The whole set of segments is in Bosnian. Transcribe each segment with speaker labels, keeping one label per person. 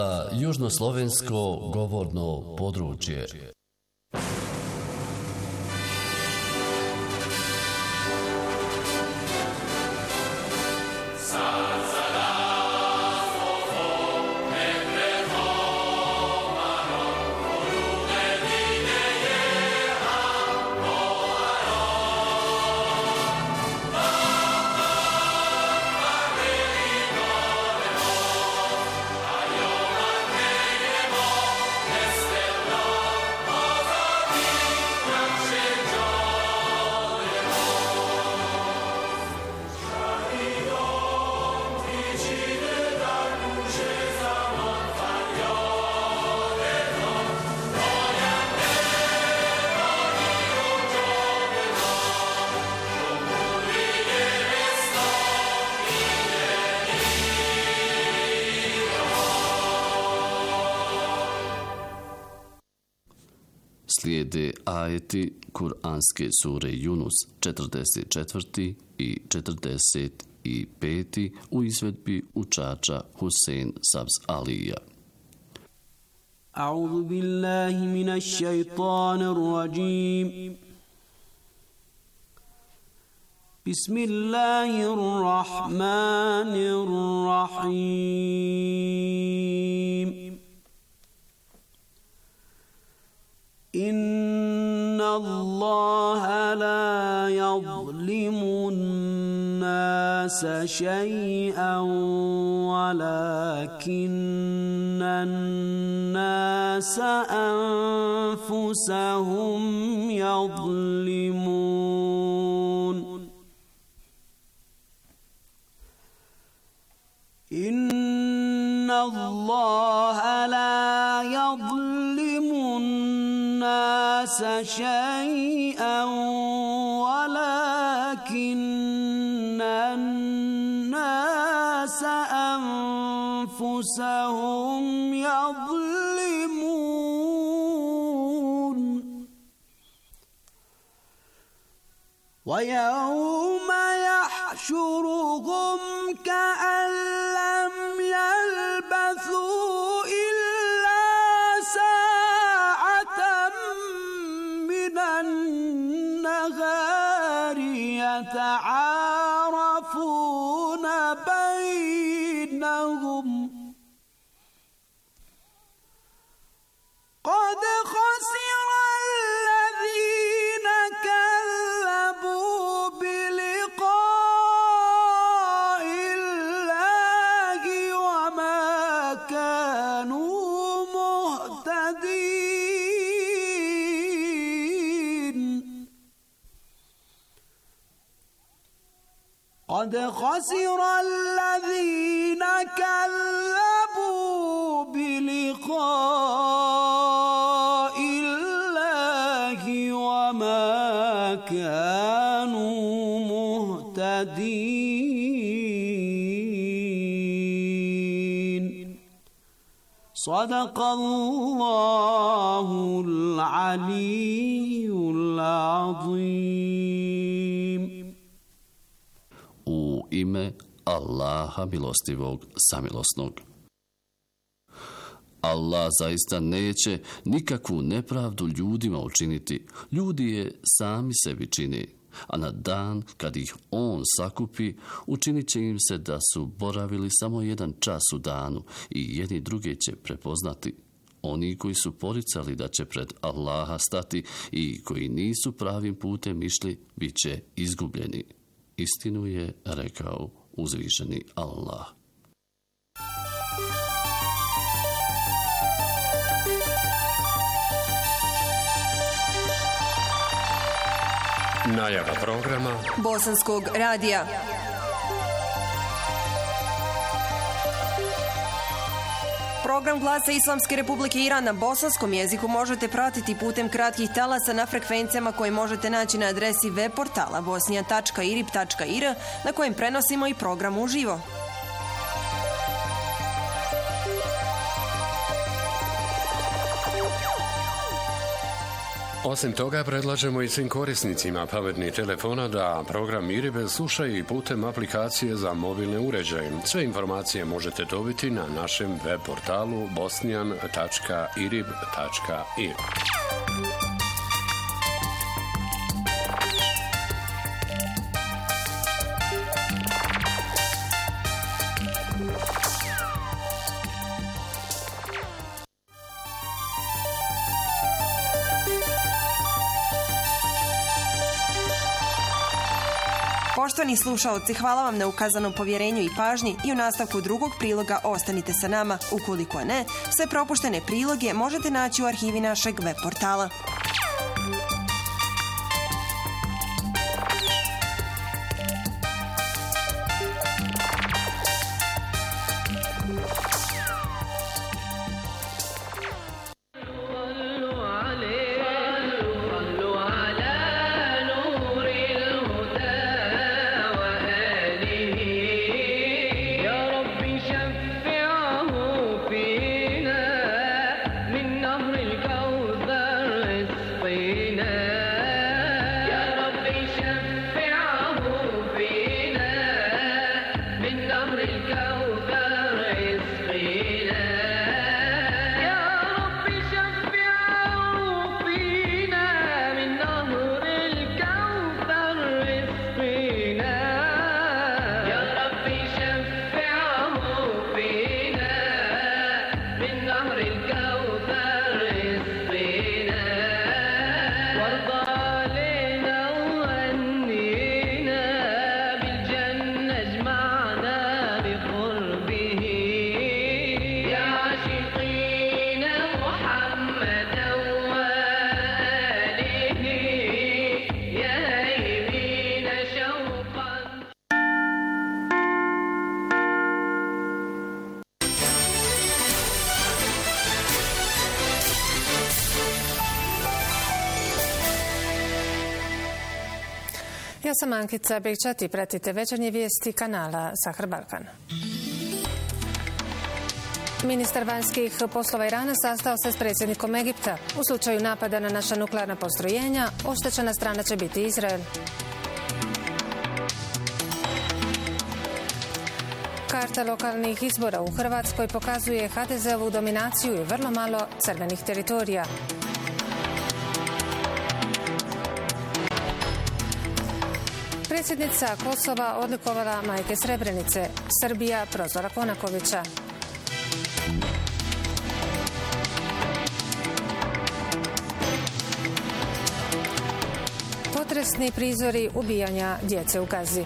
Speaker 1: Južnoslovensko govorno područje. Slijede ajeti Kur'anske sure Yunus 44. i 45. u izvedbi učača Husein Sabz Alija.
Speaker 2: A'udhu billahi minash shaitanir rajim. Bismillahirrahmanirrahim. إن الله لا يظلم الناس شيئا ولكن الناس أنفسهم يظلمون إن الله لا يظلم الناس شيئا ولكن الناس أنفسهم يظلمون ويوم يحشرهم كأن لم يلبثوا إلا ساعة من النهار يتعارفون بينهم قد خسر الذين كذبوا بلقاء الله وما كانوا مهتدين قد خسر الذين كذبوا بلقاء الله وما كانوا مهتدين صدق الله العلي العظيم.
Speaker 1: U ime Allaha milostivog samilosnog. Allah zaista neće nikakvu nepravdu ljudima učiniti. Ljudi je sami sebi čini, a na dan kad ih on sakupi, učinit će im se da su boravili samo jedan čas u danu i jedni druge će prepoznati. Oni koji su poricali da će pred Allaha stati i koji nisu pravim putem išli, bit će izgubljeni. Istinu je rekao uzvišeni Allah.
Speaker 3: Najava programa
Speaker 4: Bosanskog radija. Program Glasa Islamske Republike Iran na bosanskom jeziku možete pratiti putem kratkih talasa na frekvencijama koje možete naći na adresi web portala bosnija.irib.ir na kojem prenosimo i program uživo.
Speaker 3: Osim toga, predlažemo i svim korisnicima pametnih telefona da program IRIB slušaju i putem aplikacije za mobilne uređaje. Sve informacije možete dobiti na našem web portalu bosnian.irib.ir.
Speaker 4: Poštovani slušaoci, hvala vam na ukazanom povjerenju i pažnji i u nastavku drugog priloga ostanite sa nama. Ukoliko ne, sve propuštene priloge možete naći u arhivi našeg web portala. Ja sam Ankica Bekčat i pratite večernje vijesti kanala Sahar Balkan. Ministar vanjskih poslova Irana sastao se s predsjednikom Egipta. U slučaju napada na naša nuklearna postrojenja, oštećena strana će biti Izrael. Karta lokalnih izbora u Hrvatskoj pokazuje HDZ-ovu dominaciju i vrlo malo crvenih teritorija. Predsjednica Kosova odlikovala majke Srebrenice. Srbija prozvala Konakovića. Potresni prizori ubijanja djece u Gazi.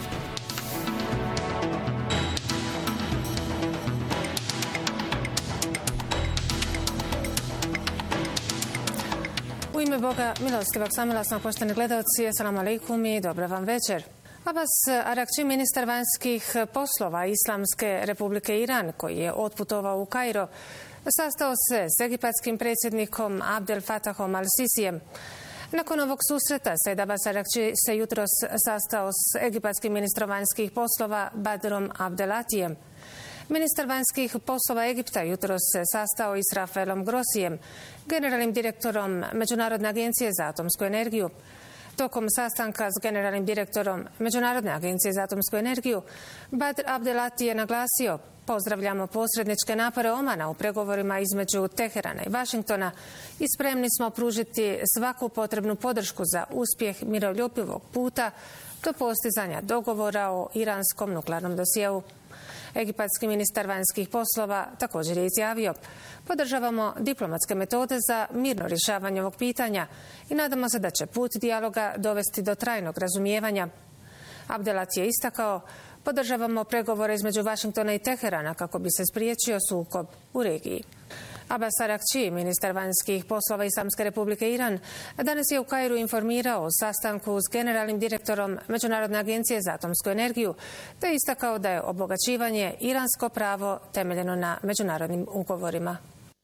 Speaker 4: U ime Boga milostivog samilosnog, poštovani gledalci, assalamu alaikum i dobra vam večer. Abbas Arakči, ministar vanjskih poslova Islamske republike Iran, koji je otputovao u Kairo, sastao se s egipatskim predsjednikom Abdel Fattahom al-Sisijem. Nakon ovog susreta, Said Abbas Arakči se jutros sastao s egipatskim ministrom vanjskih poslova Badrom Abdelatijem. Ministar vanjskih poslova Egipta jutros se sastao i s Rafaelom Grossijem, generalnim direktorom Međunarodne agencije za atomsku energiju. Tokom sastanka s generalnim direktorom Međunarodne agencije za atomsku energiju, Badr Abdelati je naglasio: pozdravljamo posredničke napore Omana u pregovorima između Teherana i Vašingtona i spremni smo pružiti svaku potrebnu podršku za uspjeh miroljubivog puta do postizanja dogovora o iranskom nuklearnom dosjeu. Egipatski ministar vanjskih poslova također je izjavio: podržavamo diplomatske metode za mirno rješavanje ovog pitanja i nadamo se da će put dijaloga dovesti do trajnog razumijevanja. Abdelati je istakao: podržavamo pregovore između Vašingtona i Teherana kako bi se spriječio sukob u regiji. Abbas Arakči, ministar vanjskih poslova Islamske republike Iran, danas je u Kairu informirao o sastanku s generalnim direktorom Međunarodne agencije za atomsku energiju, te istakao da je obogaćivanje iransko pravo temeljeno na međunarodnim ugovorima.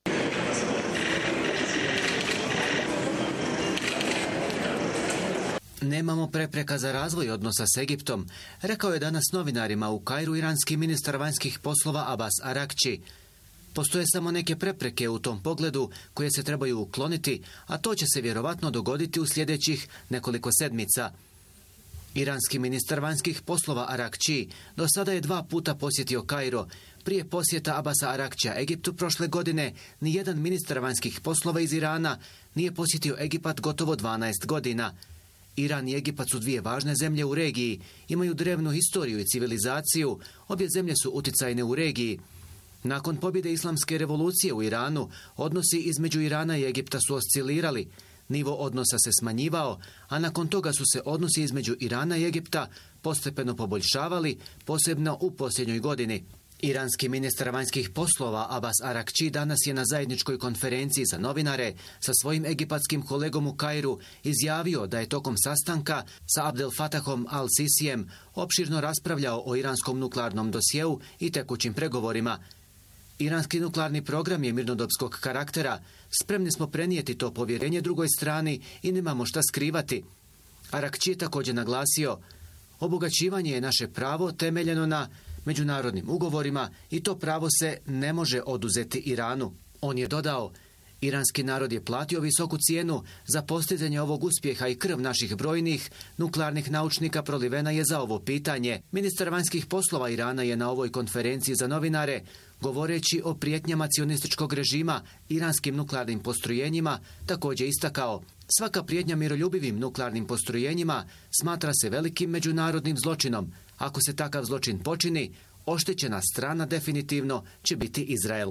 Speaker 5: Nemamo prepreka za razvoj odnosa s Egiptom, rekao je danas novinarima u Kairu iranski ministar vanjskih poslova Abbas Arakči. Postoje samo neke prepreke u tom pogledu koje se trebaju ukloniti, a to će se vjerovatno dogoditi u sljedećih nekoliko sedmica. Iranski ministar vanjskih poslova Arakči do sada je 2 puta posjetio Kairo. Prije posjeta Abasa Arakčija Egiptu prošle godine, nijedan ministar vanjskih poslova iz Irana nije posjetio Egipat gotovo 12 godina. Iran i Egipat su 2 važne zemlje u regiji, imaju drevnu historiju i civilizaciju, obje zemlje su utjecajne u regiji. Nakon pobjede islamske revolucije u Iranu, odnosi između Irana i Egipta su oscilirali, nivo odnosa se smanjivao, a nakon toga su se odnosi između Irana i Egipta postepeno poboljšavali, posebno u posljednjoj godini. Iranski ministar vanjskih poslova Abbas Arakči danas je na zajedničkoj konferenciji za novinare sa svojim egipatskim kolegom u Kairu izjavio da je tokom sastanka sa Abdel Fatahom al-Sisijem opširno raspravljao o iranskom nuklearnom dosjeu i tekućim pregovorima. Iranski nuklearni program je mirnodopskog karaktera. Spremni smo prenijeti to povjerenje drugoj strani i nemamo šta skrivati. Arakči je također naglasio: obogaćivanje je naše pravo temeljeno na međunarodnim ugovorima i to pravo se ne može oduzeti Iranu. On je dodao: iranski narod je platio visoku cijenu za postizanje ovog uspjeha i krv naših brojnih nuklearnih naučnika prolivena je za ovo pitanje. Ministar vanjskih poslova Irana je na ovoj konferenciji za novinare, govoreći o prijetnjama cionističkog režima iranskim nuklearnim postrojenjima, također istakao: svaka prijetnja miroljubivim nuklearnim postrojenjima smatra se velikim međunarodnim zločinom. Ako se takav zločin počini, oštećena strana definitivno će biti Izrael.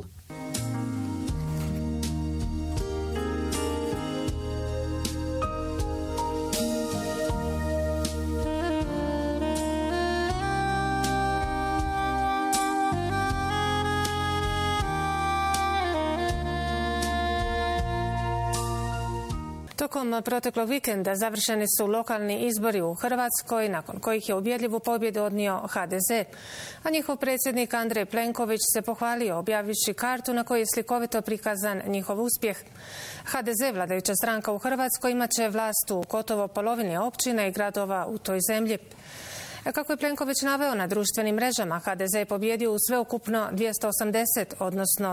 Speaker 6: Tokom proteklog vikenda završeni su lokalni izbori u Hrvatskoj, nakon kojih je ubjedljivu pobjedu odnio HDZ, a njihov predsjednik Andrej Plenković se pohvalio objavivši kartu na kojoj je slikovito prikazan njihov uspjeh. HDZ, vladajuća stranka u Hrvatskoj, imat će vlast u gotovo polovini općina i gradova u toj zemlji. Kako je Plenković naveo na društvenim mrežama, HDZ je pobjedio u sveukupno 280, odnosno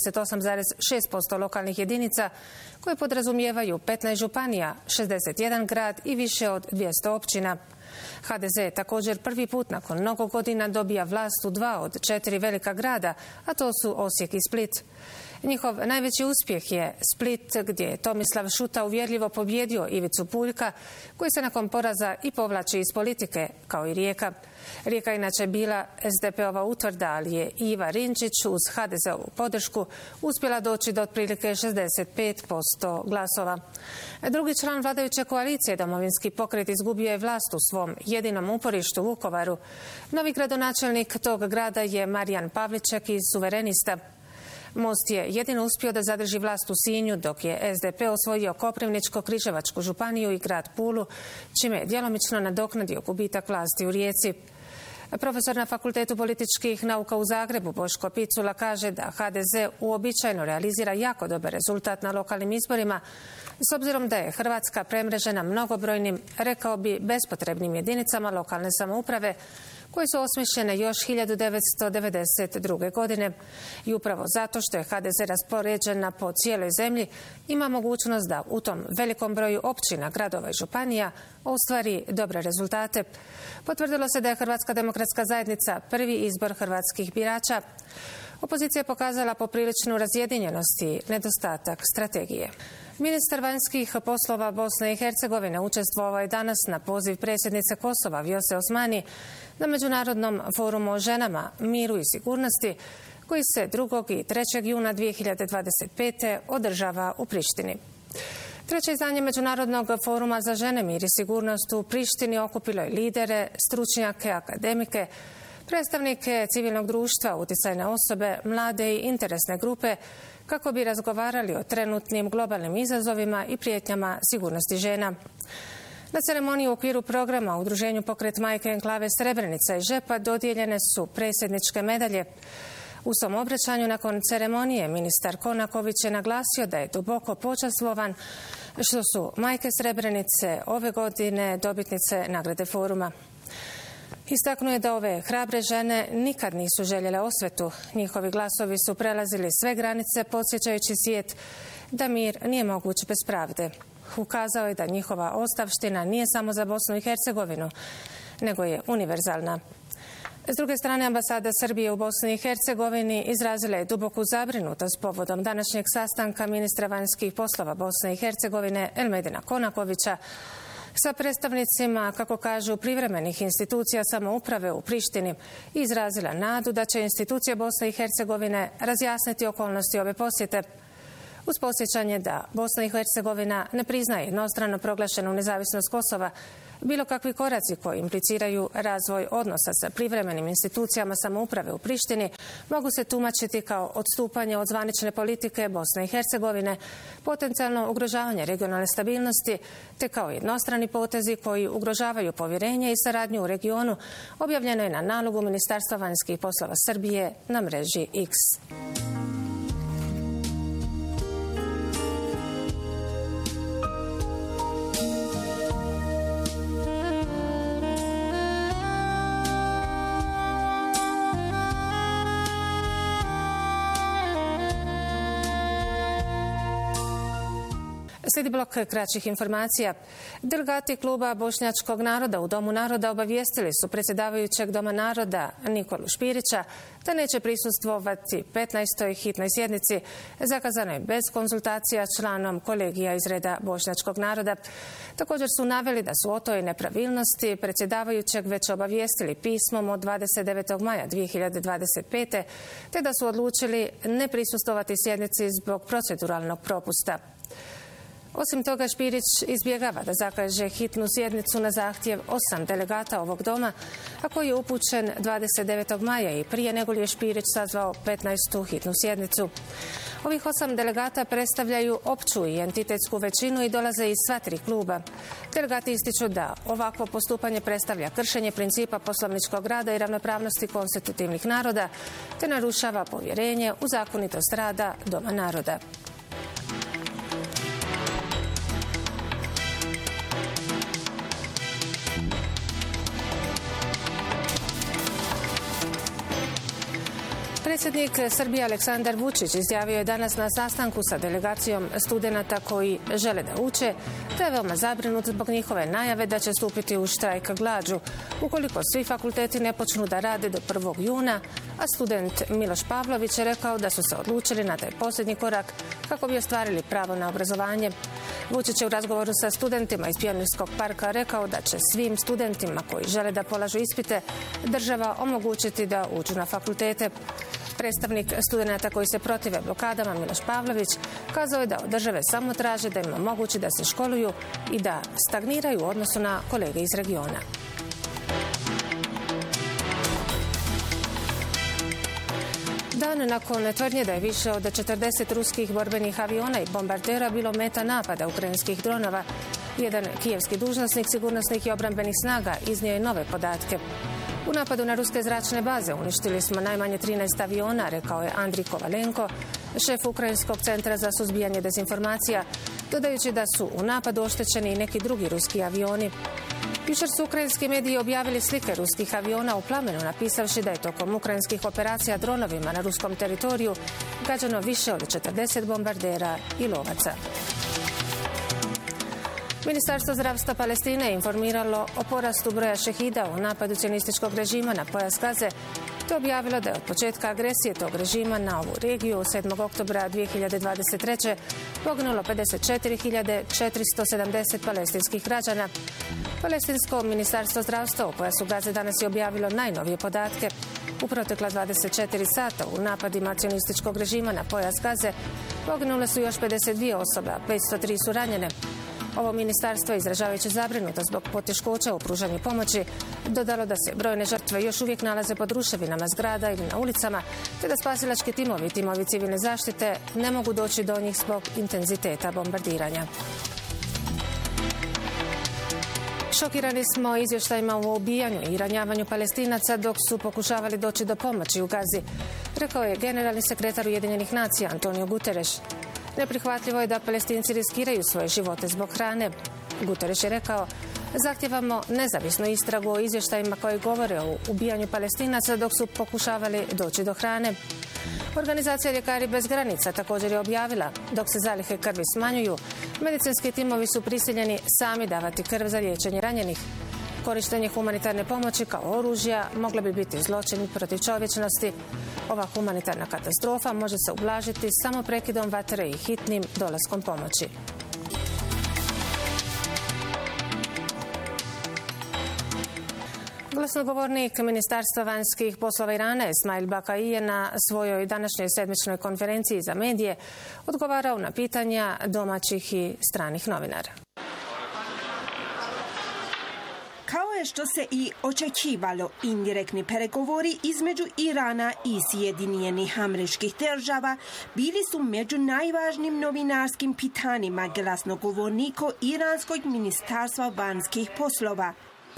Speaker 6: 48,6% lokalnih jedinica, koje podrazumijevaju 15 županija, 61 grad i više od 200 općina. HDZ je također prvi put nakon mnogo godina dobija vlast u 2 od 4 velika grada, a to su Osijek i Split. Njihov najveći uspjeh je Split, gdje je Tomislav Šuta uvjerljivo pobjedio Ivicu Puljka, koji se nakon poraza i povlači iz politike, kao i Rijeka. Rijeka inače bila SDP-ova utvrda, ali je Iva Rinčić uz HDZ-ovu podršku uspjela doći do otprilike 65% glasova. Drugi član vladajuće koalicije, Domovinski pokret, izgubio je vlast u svom jedinom uporištu Vukovaru. Novi gradonačelnik tog grada je Marijan Pavliček iz Suverenista. Most je jedino uspio da zadrži vlast u Sinju, dok je SDP osvojio Koprivničko-Križevačku županiju i grad Pulu, čime je djelomično nadoknadio gubitak vlasti u Rijeci. Profesor na Fakultetu političkih nauka u Zagrebu Boško Picula kaže da HDZ uobičajeno realizira jako dobar rezultat na lokalnim izborima, s obzirom da je Hrvatska premrežena mnogobrojnim, rekao bi, bespotrebnim jedinicama lokalne samouprave, koje su osmišljene još 1992. godine. I upravo zato što je HDZ raspoređena po cijeloj zemlji, ima mogućnost da u tom velikom broju općina, gradova i županija ostvari dobre rezultate. Potvrdilo se da je Hrvatska demokratska zajednica prvi izbor hrvatskih birača. Opozicija je pokazala popriličnu razjedinjenost i nedostatak strategije. Ministar vanjskih poslova Bosne i Hercegovine učestvovao je danas na poziv predsjednice Kosova Vjose Osmani na Međunarodnom forumu o ženama, miru i sigurnosti, koji se 2. i 3. juna 2025. održava u Prištini. Treće izdanje Međunarodnog foruma za žene, mir i sigurnost u Prištini okupilo je lidere, stručnjake, akademike, predstavnike civilnog društva, utjecajne osobe, mlade i interesne grupe, kako bi razgovarali o trenutnim globalnim izazovima i prijetnjama sigurnosti žena. Na ceremoniji u okviru programa u Udruženju Pokret Majke Enklave Srebrenica i Žepa dodijeljene su predsjedničke medalje. U svom obraćanju nakon ceremonije ministar Konaković je naglasio da je duboko počaslovan što su majke Srebrenice ove godine dobitnice nagrade foruma. Istaknuo je da ove hrabre žene nikad nisu željele osvetu. Njihovi glasovi su prelazili sve granice, podsjećajući svijet da mir nije moguć bez pravde. Ukazao je da njihova ostavština nije samo za Bosnu i Hercegovinu, nego je univerzalna. S druge strane, ambasada Srbije u Bosni i Hercegovini izrazila je duboku zabrinutost povodom današnjeg sastanka ministra vanjskih poslova Bosne i Hercegovine Elmedina Konakovića sa predstavnicima, kako kažu, privremenih institucija samouprave u Prištini i izrazila nadu da će institucije Bosne i Hercegovine razjasniti okolnosti ove posjete. Uz podsjećanje da Bosna i Hercegovina ne priznaje jednostrano proglašenu nezavisnost Kosova, bilo kakvi koraci koji impliciraju razvoj odnosa sa privremenim institucijama samouprave u Prištini mogu se tumačiti kao odstupanje od zvanične politike Bosne i Hercegovine, potencijalno ugrožavanje regionalne stabilnosti, te kao jednostrani potezi koji ugrožavaju povjerenje i saradnju u regionu, objavljeno je na nalogu Ministarstva vanjskih poslova Srbije na mreži X. Slijedi blok kraćih informacija. Delegati kluba Bošnjačkog naroda u Domu naroda obavijestili su predsjedavajućeg Doma naroda Nikolu Špirića da neće prisustvovati 15. hitnoj sjednici zakazanoj bez konzultacija članom kolegija iz reda Bošnjačkog naroda. Također su naveli da su o toj nepravilnosti predsjedavajućeg već obavijestili pismom od 29. maja 2025. te da su odlučili ne prisustvovati sjednici zbog proceduralnog propusta. Osim toga, Špirić izbjegava da zakaže hitnu sjednicu na zahtjev 8 delegata ovog doma, a koji je upućen 29. maja i prije nego li je Špirić sazvao 15. hitnu sjednicu. Ovih 8 delegata predstavljaju opću i entitetsku većinu i dolaze iz sva tri kluba. Delegati ističu da ovakvo postupanje predstavlja kršenje principa poslovničkog rada i ravnopravnosti konstitutivnih naroda, te narušava povjerenje u zakonitost rada Doma naroda. Predsjednik Srbije Aleksandar Vučić izjavio je danas na sastanku sa delegacijom studenata koji žele da uče, da je veoma zabrinut zbog njihove najave da će stupiti u štrajk glađu ukoliko svi fakulteti ne počnu da rade do 1. juna, a student Miloš Pavlović je rekao da su se odlučili na taj posljednji korak kako bi ostvarili pravo na obrazovanje. Vučić je u razgovoru sa studentima iz Pionirskog parka rekao da će svim studentima koji žele da polažu ispite država omogućiti da uđu na fakultete. Predstavnik studenata koji se protive blokadama Miloš Pavlović kazao je da od države samo traže da im omogući da se školuju i da stagniraju u odnosu na kolege iz regiona. Dan nakon tvrdnje da je više od 40 ruskih borbenih aviona i bombardera bilo meta napada ukrajinskih dronova, jedan kijevski dužnosnik sigurnosnih i obrambenih snaga iznio je nove podatke. U napadu na ruske zračne baze uništili smo najmanje 13 aviona, rekao je Andrij Kovalenko, šef Ukrajinskog centra za suzbijanje dezinformacija, dodajući da su u napadu oštećeni i neki drugi ruski avioni. Jučer su ukrajinski mediji objavili slike ruskih aviona u plamenu, napisavši da je tokom ukrajinskih operacija dronovima na ruskom teritoriju gađano više od 40 bombardera i lovaca. Ministarstvo zdravstva Palestine je informiralo o porastu broja šehida u napadu cionističkog režima na pojas Gaze, te objavilo da je od početka agresije tog režima na ovu regiju 7. oktobra 2023. poginulo 54.470 palestinskih građana. Palestinsko ministarstvo zdravstva u pojasu Gaze danas je objavilo najnovije podatke. U protekla 24 sata u napadima cionističkog režima na pojas Gaze poginule su još 52 osobe, a 503 su ranjene. Ovo ministarstvo, izražavajući zabrinutost zbog poteškoća u pružanju pomoći, dodalo da se brojne žrtve još uvijek nalaze pod ruševinama zgrada ili na ulicama, te da spasilački timovi i timovi civilne zaštite ne mogu doći do njih zbog intenziteta bombardiranja. Šokirani smo izvještajima o ubijanju i ranjavanju Palestinaca dok su pokušavali doći do pomoći u Gazi, rekao je generalni sekretar Ujedinjenih nacija Antonio Guterres. Neprihvatljivo je da Palestinci riskiraju svoje živote zbog hrane. Guterres je rekao Zahtijevamo nezavisnu istragu o izvještajima koji govore o ubijanju Palestinaca dok su pokušavali doći do hrane. Organizacija Ljekari bez granica također je objavila, dok se zalihe krvi smanjuju, medicinski timovi su prisiljeni sami davati krv za liječenje ranjenih. Korištenje humanitarne pomoći kao oružja mogla bi biti zločin protiv čovječnosti. Ova humanitarna katastrofa može se ublažiti samo prekidom vatre i hitnim dolaskom pomoći. Glasnogovornik Ministarstva vanjskih poslova Irana Esmail Bakai je na svojoj današnjoj sedmičnoj konferenciji za medije odgovarao na pitanja domaćih i stranih novinara.
Speaker 7: Kao je što se i očekivalo, indirektni pregovori između Irana i Sjedinjenih Američkih Država bili su među najvažnijim novinarskim pitanjima glasnogovornika Iranskog ministarstva vanjskih poslova.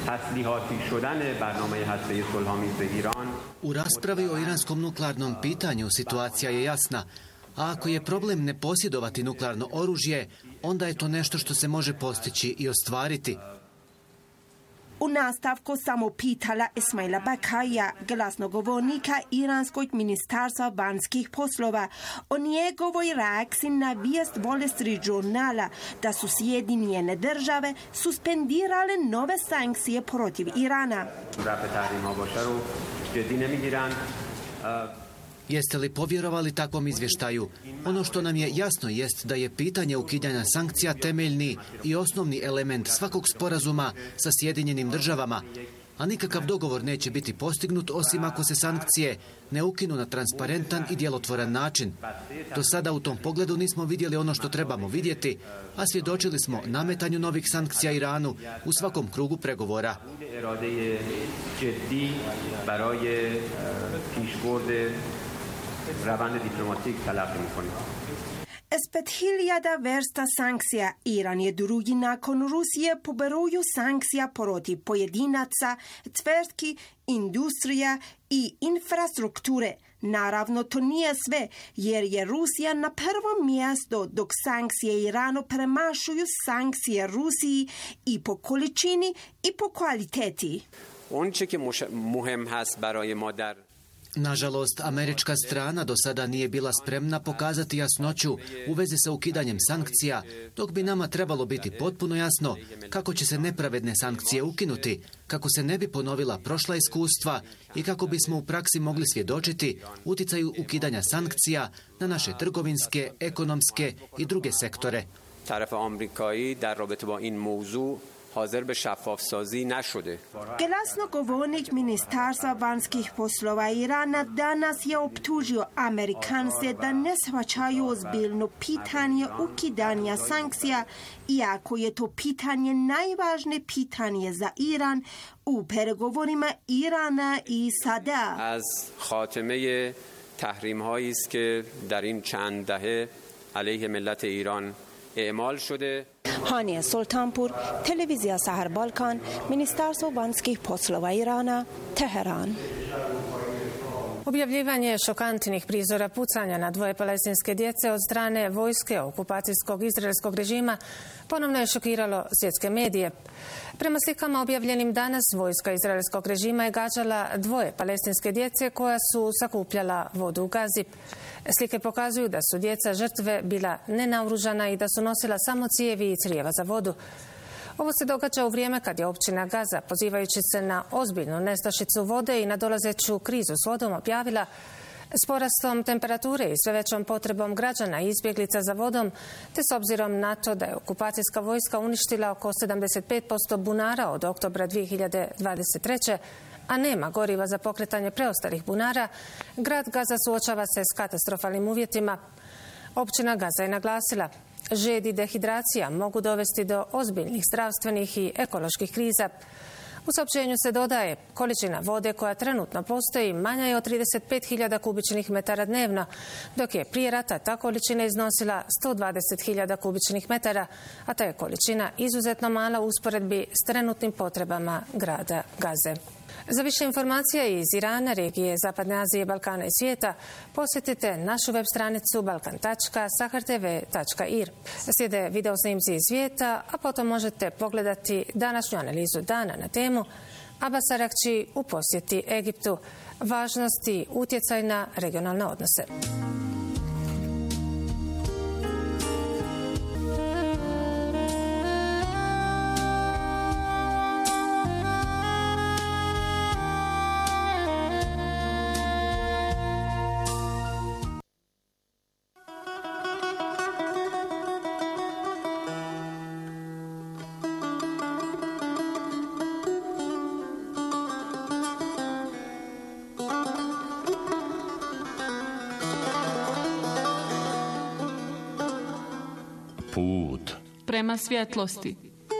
Speaker 5: U raspravi o iranskom nuklearnom pitanju situacija je jasna. A ako je problem ne posjedovati nuklearno oružje, onda je to nešto što se može postići i ostvariti.
Speaker 7: U nastavku samo pitala Esmaila Bakaija, glasnogovornika Iranskog ministarstva vanjskih poslova, o njegovoj reakciji na vijest Wall Street Journala da su Sjedinjene Države suspendirale nove sankcije protiv Irana.
Speaker 5: Jeste li povjerovali takvom izvještaju? Ono što nam je jasno jest da je pitanje ukidanja sankcija temeljni i osnovni element svakog sporazuma sa Sjedinjenim Državama, a nikakav dogovor neće biti postignut osim ako se sankcije ne ukinu na transparentan i djelotvoran način. Do sada u tom pogledu nismo vidjeli ono što trebamo vidjeti, a svjedočili smo nametanju novih sankcija Iranu u svakom krugu pregovora.
Speaker 7: S 5.000 vrsta sankcija Iran je drugi nakon Rusije po broju sankcija protiv pojedinaca, tvrtki, industrija i infrastrukture. Naravno, to nije sve, jer je Rusija na prvom mjestu, dok sankcije Iranu premašuju sankcije Rusiji i po količini i po kvaliteti.
Speaker 5: Nažalost, američka strana do sada nije bila spremna pokazati jasnoću u vezi sa ukidanjem sankcija, dok bi nama trebalo biti potpuno jasno kako će se nepravedne sankcije ukinuti, kako se ne bi ponovila prošla iskustva i kako bismo u praksi mogli svjedočiti utjecaju ukidanja sankcija na naše trgovinske, ekonomske i druge sektore.
Speaker 7: Glasnogovornik ministarstva vanjskih poslova Irana danas je optužio Amerikance da ne shvaćaju ozbiljno pitanje ukidanja sankcija, iako je to pitanje najvažnije pitanje za Iran u pregovorima Irana i SAD-a.
Speaker 8: Az khateme tahrimhayi ist ke dar in chand dahe alayh millat Iran e'mal shode.
Speaker 7: Hania Sultanpur, televizija Sahar Balkan, Ministarstvo vanjskih poslova Irana, Teheran.
Speaker 6: Objavljivanje šokantnih prizora pucanja na dvoje palestinske djece od strane vojske okupacijskog izraelskog režima ponovno je šokiralo svjetske medije. Prema slikama objavljenim danas, vojska izraelskog režima je gađala dvoje palestinske djece koja su sakupljala vodu u Gazi. Slike pokazuju da su djeca žrtve bila nenaoružana i da su nosila samo cijevi i crijeva za vodu. Ovo se događa u vrijeme kad je općina Gaza, pozivajući se na ozbiljnu nestašicu vode i nadolazeću krizu s vodom, objavila s porastom temperature i sve većom potrebom građana i izbjeglica za vodom, te s obzirom na to da je okupacijska vojska uništila oko 75% bunara od oktobra 2023. a nema goriva za pokretanje preostalih bunara, grad Gaza suočava se s katastrofalnim uvjetima. Općina Gaza je naglasila: žed i dehidracija mogu dovesti do ozbiljnih zdravstvenih i ekoloških kriza. U saopćenju se dodaje: količina vode koja trenutno postoji manja je od 35.000 kubičnih metara dnevno, dok je prije rata ta količina iznosila 120.000 kubičnih metara, a ta je količina izuzetno mala u usporedbi s trenutnim potrebama grada Gaze. Za više informacija iz Irana, regije Zapadne Azije, Balkana i svijeta, posjetite našu web stranicu balkan.sahartv.ir. Slijede video snimci iz svijeta, a potom možete pogledati današnju analizu dana na temu Abbas Arakči u posjeti Egiptu, važnost i utjecaj na regionalne odnose.
Speaker 9: Put prema svjetlosti.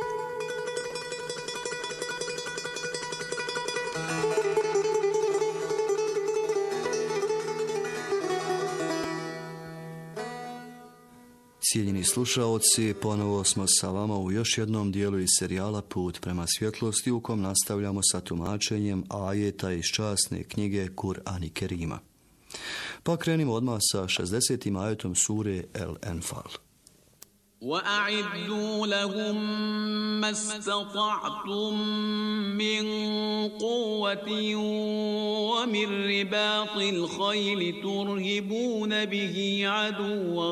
Speaker 10: Cijenjeni slušaoci, ponovo smo sa vama u još jednom dijelu iz serijala Put prema svjetlosti u kom nastavljamo sa tumačenjem ajeta iz časne knjige Kur'an i Kerima. Pa krenimo odmah sa 60. ajetom sure El-Enfal.
Speaker 2: وَأَعِدُّوا لَهُم مَّا اسْتَطَعْتُم مِّن قُوَّةٍ وَمِن رِّبَاطِ الْخَيْلِ تُرْهِبُونَ بِهِ عَدُوَّ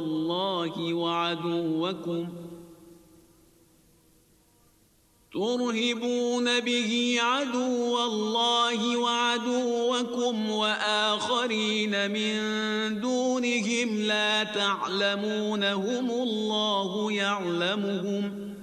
Speaker 2: اللَّهِ وَعَدُوَّكُمْ وَآخَرِينَ مِن دُونِهِمْ لَا تَعْلَمُونَهُمُ اللَّهُ يَعْلَمُهُمْ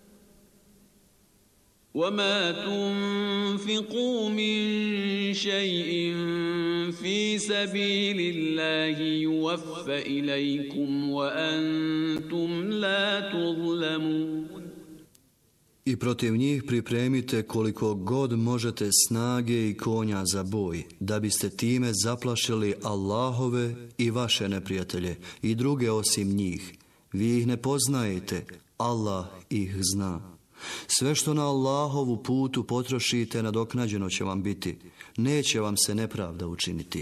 Speaker 2: وَمَا تُنفِقُوا مِن شَيْءٍ فِي سَبِيلِ اللَّهِ يُوَفَّ إِلَيْكُمْ وَأَنتُمْ لَا تُظْلَمُونَ.
Speaker 10: I protiv njih pripremite koliko god možete snage i konja za boj, da biste time zaplašili Allahove i vaše neprijatelje i druge osim njih. Vi ih ne poznajete, Allah ih zna. Sve što na Allahovu putu potrošite, nadoknađeno će vam biti. Neće vam se nepravda učiniti.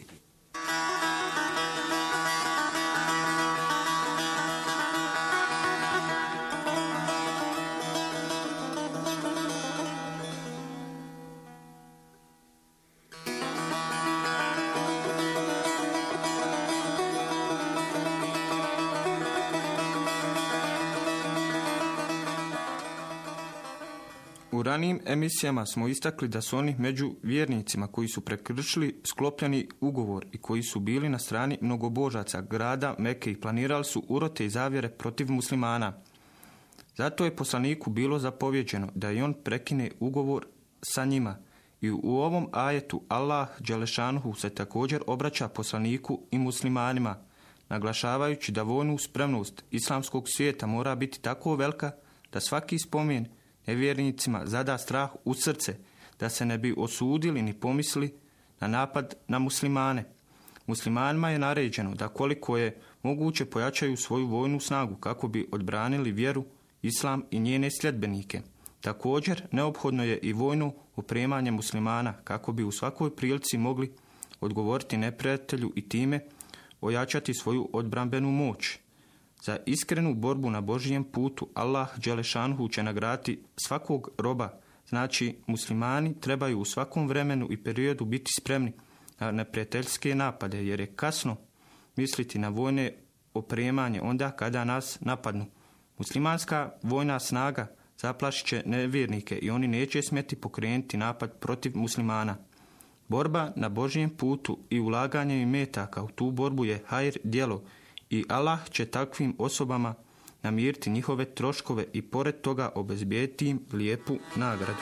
Speaker 11: U ranijim emisijama smo istakli da su oni među vjernicima koji su prekršili sklopljeni ugovor i koji su bili na strani mnogobožaca grada Mekke i planirali su urote i zavjere protiv muslimana. Zato je poslaniku bilo zapovjeđeno da i on prekine ugovor sa njima. I u ovom ajetu Allah Đelešanuhu se također obraća poslaniku i muslimanima, naglašavajući da vojnu spremnost islamskog svijeta mora biti tako velika da svaki spomen nevjernicima zada strah u srce, da se ne bi osudili ni pomislili na napad na muslimane. Muslimanima je naređeno da koliko je moguće pojačaju svoju vojnu snagu kako bi odbranili vjeru, islam i njene sljedbenike. Također, neophodno je i vojno opremanje muslimana kako bi u svakoj prilici mogli odgovoriti neprijatelju i time ojačati svoju odbrambenu moć. Za iskrenu borbu na Božijem putu Allah Đelešanuhu će nagraditi svakog roba. Znači, muslimani trebaju u svakom vremenu i periodu biti spremni na neprijateljske napade, jer je kasno misliti na vojne opremanje onda kada nas napadnu. Muslimanska vojna snaga zaplašit će nevjernike i oni neće smjeti pokrenuti napad protiv muslimana. Borba na Božijem putu i ulaganje imetaka u tu borbu je hajr djelo i Allah će takvim osobama namiriti njihove troškove i pored toga obezbijediti im lijepu nagradu.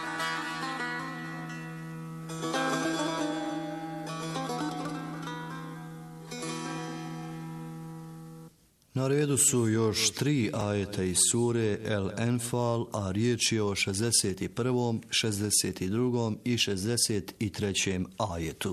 Speaker 10: Na redu su još 3 ajeta iz sure El-Enfal, a riječ je o 61., 62. i 63. ajetu.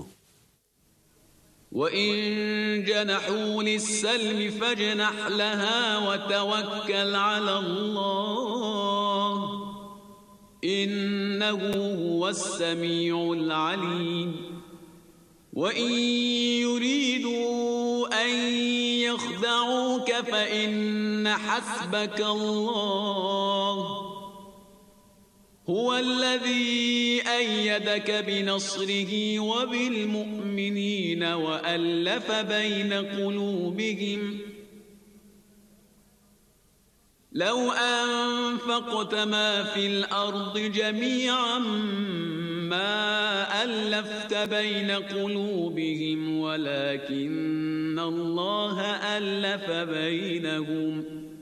Speaker 2: وَإِن جَنَحُوا لِلسَّلْمِ فَاجْنَحْ لَهَا وَتَوَكَّلْ عَلَى اللَّهِ innahu huwas sami'ul alim. وَإِن يُرِيدُوا أَن يَخْدَعُوكَ فَإِنَّ حَسْبَكَ اللَّهُ هُوَ الَّذِي أَيَّدَكَ بِنَصْرِهِ وَبِالْمُؤْمِنِينَ وَأَلَّفَ بَيْنَ قُلُوبِهِمْ لَوْ أَنفَقْتَ مَا فِي الْأَرْضِ جَمِيعًا ما ألفت بين قلوبهم ولكن الله ألف بينهم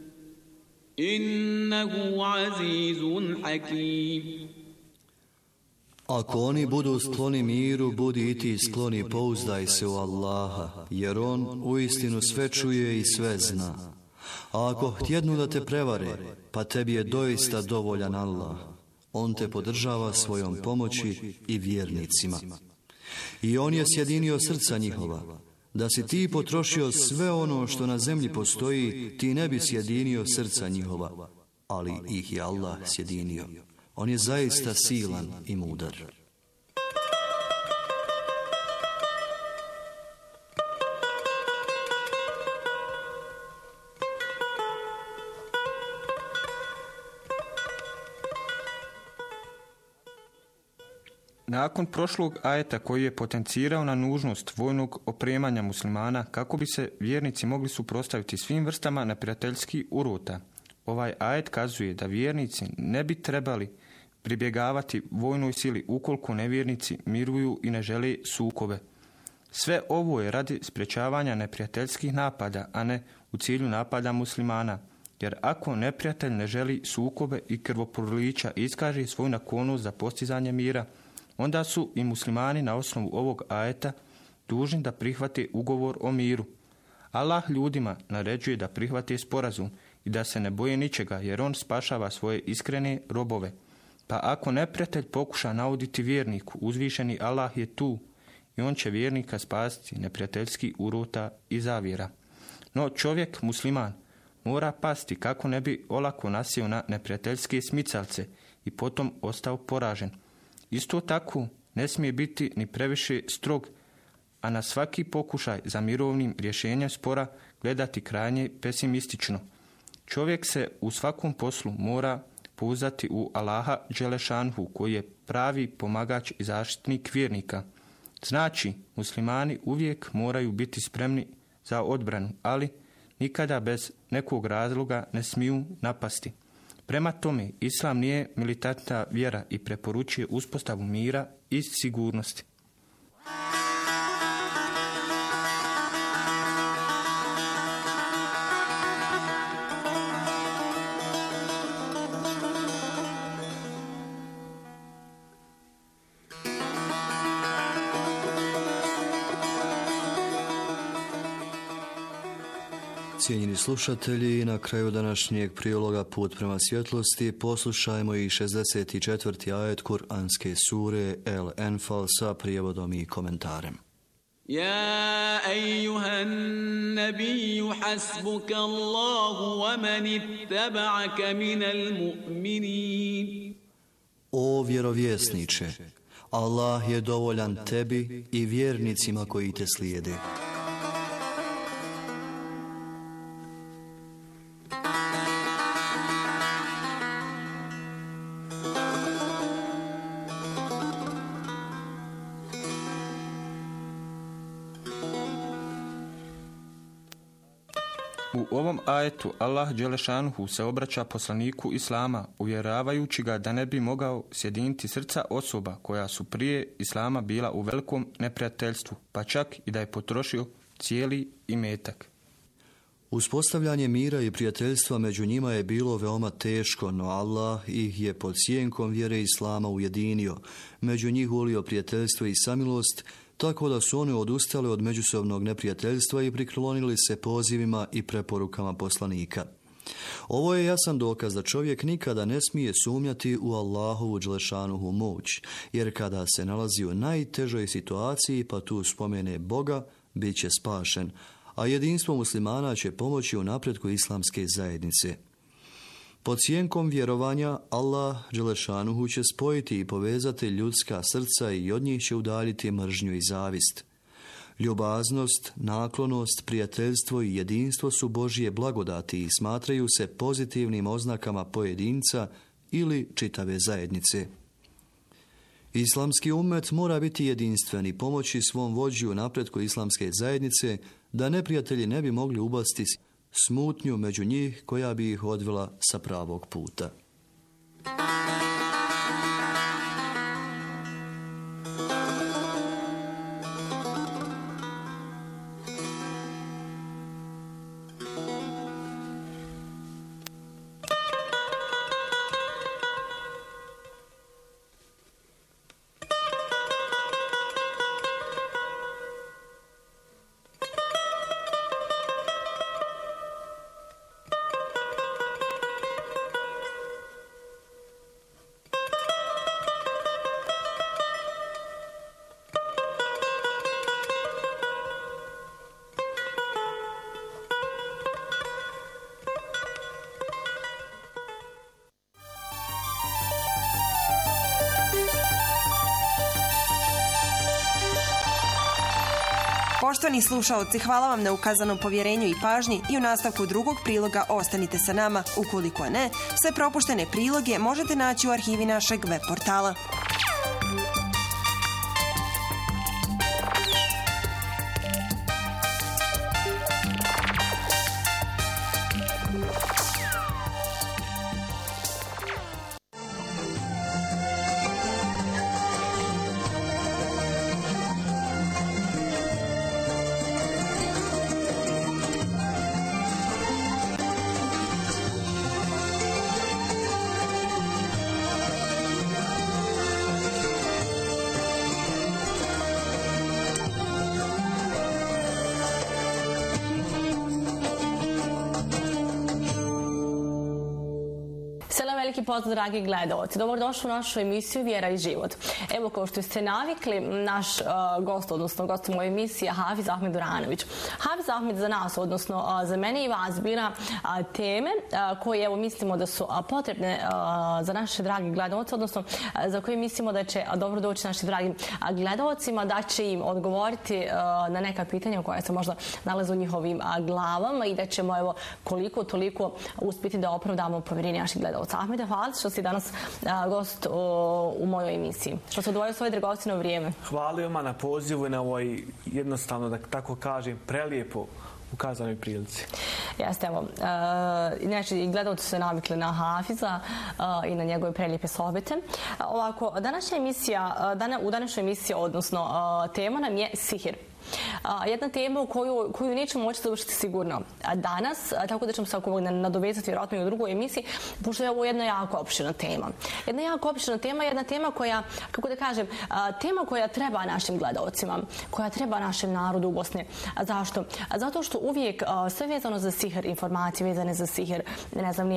Speaker 2: إنه عزيز حكيم.
Speaker 10: Ako oni budu skloni miru, budi i ti skloni, pouzdaj se u Allaha, jer on uistinu sve čuje i sve zna. A ako htjednu da te prevare, pa tebi je doista dovoljan Allah. On te podržava svojom pomoći i vjernicima. I on je sjedinio srca njihova. Da si ti potrošio sve ono što na zemlji postoji, ti ne bi sjedinio srca njihova, ali ih je Allah sjedinio. On je zaista silan i mudar.
Speaker 11: Nakon prošlog ajeta koji je potencirao na nužnost vojnog opremanja muslimana kako bi se vjernici mogli suprotstaviti svim vrstama neprijateljskih urota, ovaj ajet kazuje da vjernici ne bi trebali pribjegavati vojnoj sili ukoliko nevjernici miruju i ne žele sukobe. Sve ovo je radi sprječavanja neprijateljskih napada, a ne u cilju napada muslimana. Jer ako neprijatelj ne želi sukobe i krvoprolića iskaže svoju naklonost za postizanje mira, onda su i muslimani na osnovu ovog ajeta dužni da prihvate ugovor o miru. Allah ljudima naređuje da prihvate sporazum i da se ne boje ničega, jer on spašava svoje iskrene robove. Pa ako neprijatelj pokuša nauditi vjerniku, uzvišeni Allah je tu i on će vjernika spasiti neprijateljskih urota i zavjera. No čovjek, musliman, mora pasti kako ne bi olako nasio na neprijateljske smicalce i potom ostao poražen. Isto tako ne smije biti ni previše strog, a na svaki pokušaj za mirovnim rješenjem spora gledati krajnje pesimistično. Čovjek se u svakom poslu mora pouzdati u Allaha Đelešanhu, koji je pravi pomagač i zaštitnik vjernika. Znači, muslimani uvijek moraju biti spremni za odbranu, ali nikada bez nekog razloga ne smiju napasti. Prema tome, islam nije militantna vjera i preporučuje uspostavu mira i sigurnosti.
Speaker 10: Cijenjeni slušatelji, na kraju današnjeg priloga Put prema svjetlosti poslušajmo i 64. ajet Kur'anske sure El Enfal sa prijevodom i komentarem.
Speaker 2: Ja ejuhan nabiju hasbuka Allahu wa man ittaba'aka minal mu'minin.
Speaker 10: O vjerovjesniče, Allah je dovoljan tebi i vjernicima koji te slijede.
Speaker 11: U ovom ajetu Allah Đelešanuhu se obraća poslaniku Islama, uvjeravajući ga da ne bi mogao sjediniti srca osoba koja su prije Islama bila u velikom neprijateljstvu, pa čak i da je potrošio cijeli imetak.
Speaker 10: Uspostavljanje mira i prijateljstva među njima je bilo veoma teško, no Allah ih je pod sjenkom vjere Islama ujedinio, među njih ulio prijateljstvo i samilost, tako da su oni odustali od međusobnog neprijateljstva i priklonili se pozivima i preporukama poslanika. Ovo je jasan dokaz da čovjek nikada ne smije sumnjati u Allahovu Đelešanuhu moć, jer kada se nalazi u najtežoj situaciji pa tu spomene Boga, bit će spašen, a jedinstvo muslimana će pomoći u napretku islamske zajednice. Pod sjenkom vjerovanja Allah Đelešanuhu će spojiti i povezati ljudska srca i od njih će udaljiti mržnju i zavist. Ljubaznost, naklonost, prijateljstvo i jedinstvo su Božje blagodati i smatraju se pozitivnim oznakama pojedinca ili čitave zajednice. Islamski ummet mora biti jedinstven i pomoći svom vođi u napretku islamske zajednice da neprijatelji ne bi mogli ubaciti smutnju među njih koja bi ih odvela sa pravog puta.
Speaker 4: Poštovani slušaoci, hvala vam na ukazanom povjerenju i pažnji i u nastavku drugog priloga ostanite sa nama. Ukoliko ne, sve propuštene priloge možete naći u arhivi našeg web portala.
Speaker 12: Veliki pozdrav, dragi gledalci. Dobrodošli u našu emisiju Vjera i život. Evo, kao što ste navikli, naš gost, odnosno gost moje emisije, Hafiz Ahmed Duranović. Hafiz Ahmed za nas, odnosno za mene i vas, bira teme koje, evo, mislimo da su potrebne za naše dragi gledalci, odnosno za koje mislimo da će dobro doći našim dragim gledalcima, da će im odgovoriti na neka pitanja koja se možda nalaze u njihovim glavama i da ćemo, evo, koliko toliko uspjeti da opravdamo povjerenje naših gledalca. Ahmede, hvala što si danas gost u mojoj emisiji. Što se odvojio svoje dragocjeno vrijeme.
Speaker 13: Hvala vam na pozivu i na ovoj, jednostavno da tako kažem, prelijepo ukazanoj prilici.
Speaker 12: Jeste, evo. Znači, i gledalci su se navikli na Hafiza i na njegove prelijepe sohbete. Ovako, u današnjoj emisiji, odnosno tema nam je sihir. Jedna tema koju nećemo moći završiti sigurno danas, tako da ćemo se nadovezati vjerojatno i u drugoj emisiji, pošto je ovo jedna jako opširna tema. Jedna jako opširna tema, jedna tema koja, kako da kažem, tema koja treba našim gledalcima, koja treba našem narodu u Bosni. Zašto? Zato što uvijek sve vezano za sihir, informacije vezane za sihir, ne znam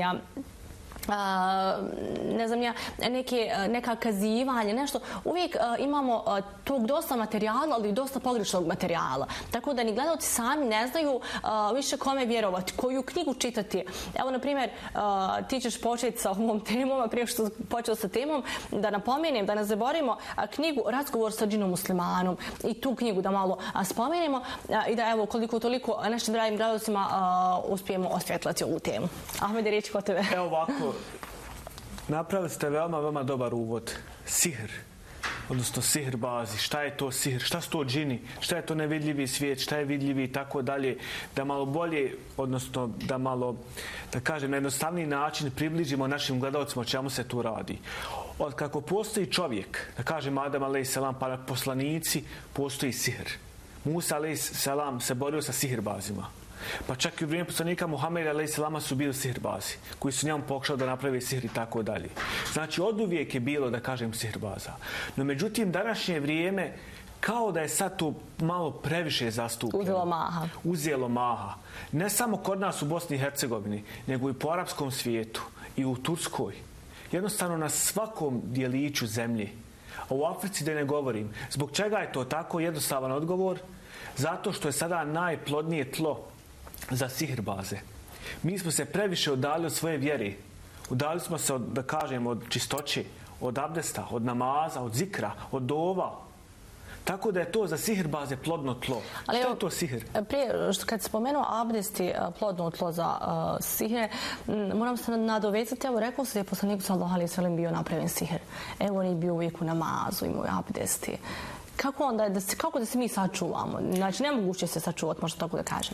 Speaker 12: neka kazivanja, nešto. Uvijek imamo tog dosta materijala, ali i dosta pogrešnog materijala. Tako da ni gledalci sami ne znaju više kome vjerovati, koju knjigu čitati. Evo, na primjer, ti ćeš početi sa ovom temom, a prije što počeo sa temom, da napomenem, da ne zaboravimo knjigu Razgovor sa džinom muslimanom i tu knjigu da malo spomenemo i da, evo, koliko toliko našim dragim gledalcima uspijemo osvjetlati ovu temu. Ahmede, riječ kod tebe.
Speaker 13: Evo ovako, napravili ste veoma dobar uvod. Sihr, odnosno sihr bazi. Šta je to sihr? Šta su to džini? Šta je to nevidljivi svijet? Šta je vidljivi i tako dalje? Da malo bolje, odnosno da malo, da kažem, na jednostavniji način približimo našim gledalcima o čemu se tu radi. Od kako postoji čovjek, da kažem Adam a.s. pa poslanici, postoji sihr. Musa a.s. se borio sa sihrbazima. Pa čak i u vrijeme poslanika Muhameda a.s. su bili sihrbazi, koji su njemu pokušali da naprave sihr i tako dalje. Znači, oduvijek je bilo, da kažem, sihrbaza. No, međutim, današnje vrijeme, kao da je sad to malo previše zastupljeno. Uzelo maha. Ne samo kod nas u Bosni i Hercegovini, nego i po arapskom svijetu i u Turskoj. Jednostavno na svakom dijeliću zemlje. A u Africi da ne govorim. Zbog čega je to tako? Jednostavan odgovor. Zato što je sada najplodnije tlo za sihrbaze. Mi smo se previše oddalili od svoje vjere. Udali smo se, da kažem, od čistoće, od abdesta, od namaza, od zikra, od dova. Tako da je to za sihirbaze plodno tlo. Ali šta je to sihr?
Speaker 12: Prije, kad spomenuo abdest i plodno tlo za sihr, moram se nadovezati, evo rekao se da je poslaniku sallallahu alejhi ve sellem bio napravljen sihr. Evo on je bio uvijek u namazu, imao je abdesti. Kako da se mi sačuvamo? Znači, nemoguće se sačuvati, možda tako da kažem.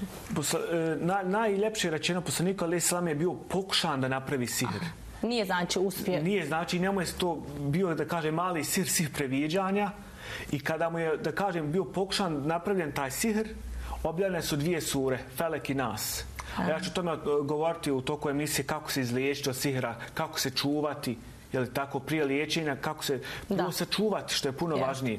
Speaker 13: Najljepše rečeno, poslaniku alejhi ve sellem je bio pokušan da napravi sihr.
Speaker 12: Nije znači uspije.
Speaker 13: Nije znači, njemu je to bio, da kažem, mali sihr previđanja. I kada mu je, da kažem, bio pokušan napravljen taj sihr, objavljene su 2 sure, Felek i Nas. A ja ću tome govoriti u toku emisije kako se izliječiti od sihra, kako se čuvati, je li tako, prije liječenja, kako se sačuvati, što je puno važnije.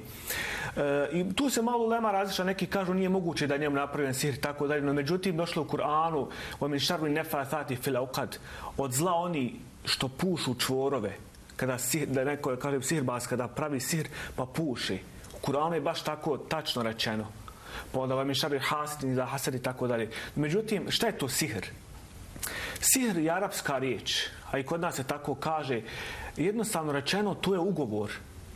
Speaker 13: I tu se malo lema različita, neki kažu nije moguće da je njemu napravljen sihr, tako dalje, no međutim došlo u Kur'anu, وَمِنْ شَرِّ النَّفَّاثَاتِ فِي الْعُقَدِ, od zla oni što pušu čvorove. Kada da neko, kažem, sihirbaz, kada pravi sihr, pa puši. U Kur'anu je baš tako tačno rečeno. Pa onda vam je šarri hasidin za hasad i tako dalje. Međutim, šta je to sihr? Sihr je arapska riječ, a i kod nas se tako kaže. Jednostavno rečeno, to je ugovor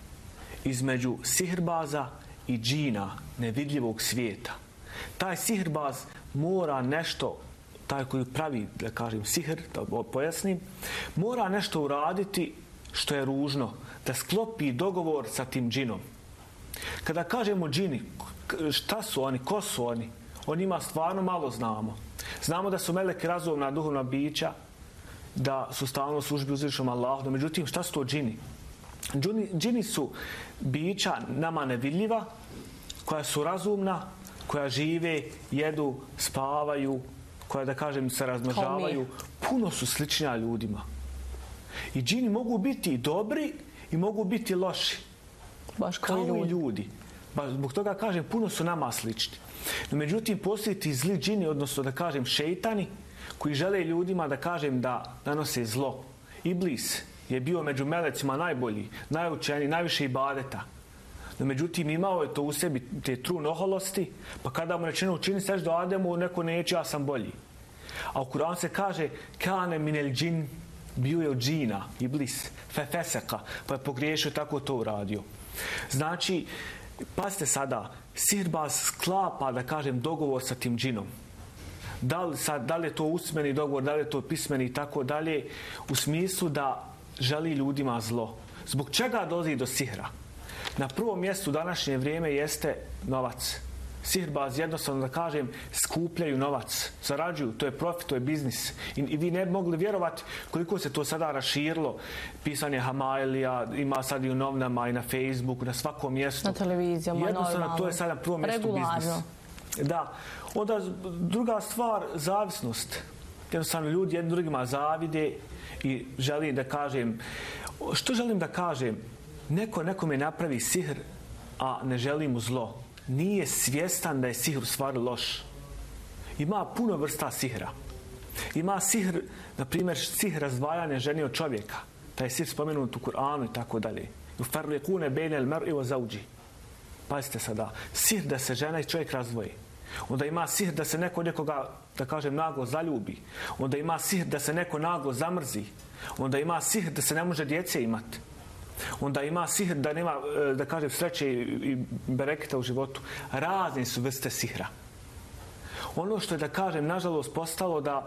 Speaker 13: između sihirbaza i džina, nevidljivog svijeta. Taj sihirbaz mora nešto, taj koji pravi, da kažem, sihr, da pojasnim, mora nešto uraditi što je ružno, da sklopi dogovor sa tim džinom. Kada kažemo džini, šta su oni, ko su oni? O njima stvarno malo znamo. Znamo da su meleki razumna duhovna bića, da su stalno u službi uzvišenom Allahu. Međutim, šta su to džini? Džini su bića nama nevidljiva, koja su razumna, koja žive, jedu, spavaju, koja, da kažem, se razmnožavaju. Puno su sličnija ljudima. I džini mogu biti dobri i mogu biti loši.
Speaker 12: Baš
Speaker 13: kao i ljudi. Zbog toga kažem, puno su nama slični. No, međutim, postoji ti zli džini, odnosno da kažem šejtani, koji žele ljudima, da kažem, da nanose zlo. Iblis je bio među melecima najbolji, najučeniji, najviše ibadeta. No, međutim, imao je to u sebi, te trun oholosti, pa kada mu rečeno učini seždu do Ademu, neko neće, ja sam bolji. A u Kur'anu se kaže, kane minel džin, bio je od džina, Iblis, fefeseka, pa je pogriješio, tako to uradio. Znači, pazite sada, sihirbaz sklapa, da kažem, dogovor sa tim džinom. Da li je to usmeni dogovor, da li je to pismeni i tako dalje, u smislu da želi ljudima zlo. Zbog čega dolazi do sihra? Na prvom mjestu u današnje vrijeme jeste novac. Sihirbaz, jednostavno da kažem, skupljaju novac, zarađuju, to je profit, to je biznis. I vi ne bi mogli vjerovati koliko se to sada raširilo. Pisanje Hamailija, ima sad i u novinama i na Facebooku, na svakom mjestu.
Speaker 12: Na televizijama,
Speaker 13: jednostavno, to je sada na prvom mjestu biznis. Da. Onda druga stvar, zavisnost. Jednostavno ljudi jednim drugima zavide i želim da kažem, što želim da kažem? Nekome napravi sihr, a ne želi mu zlo. Nije svjestan da je sihr u stvari loš. Ima puno vrsta sihra. Ima sihr, na primjer, sihr razdvajanja žene od čovjeka. Taj je sihr spomenut u Kur'anu i tako dalje. Yufarriqune bejnel mar'i wa zawji. Pazite sada, sihr da se žena i čovjek razdvoji. Onda ima sihr da se neko nekoga, da kažem, naglo zaljubi. Onda ima sihr da se neko naglo zamrzi. Onda ima sihr da se ne može djece imati. Onda ima sihr da nema, da kažem, sreće i bereketa u životu. Razne su vrste sihra. Ono što je, da kažem, nažalost postalo da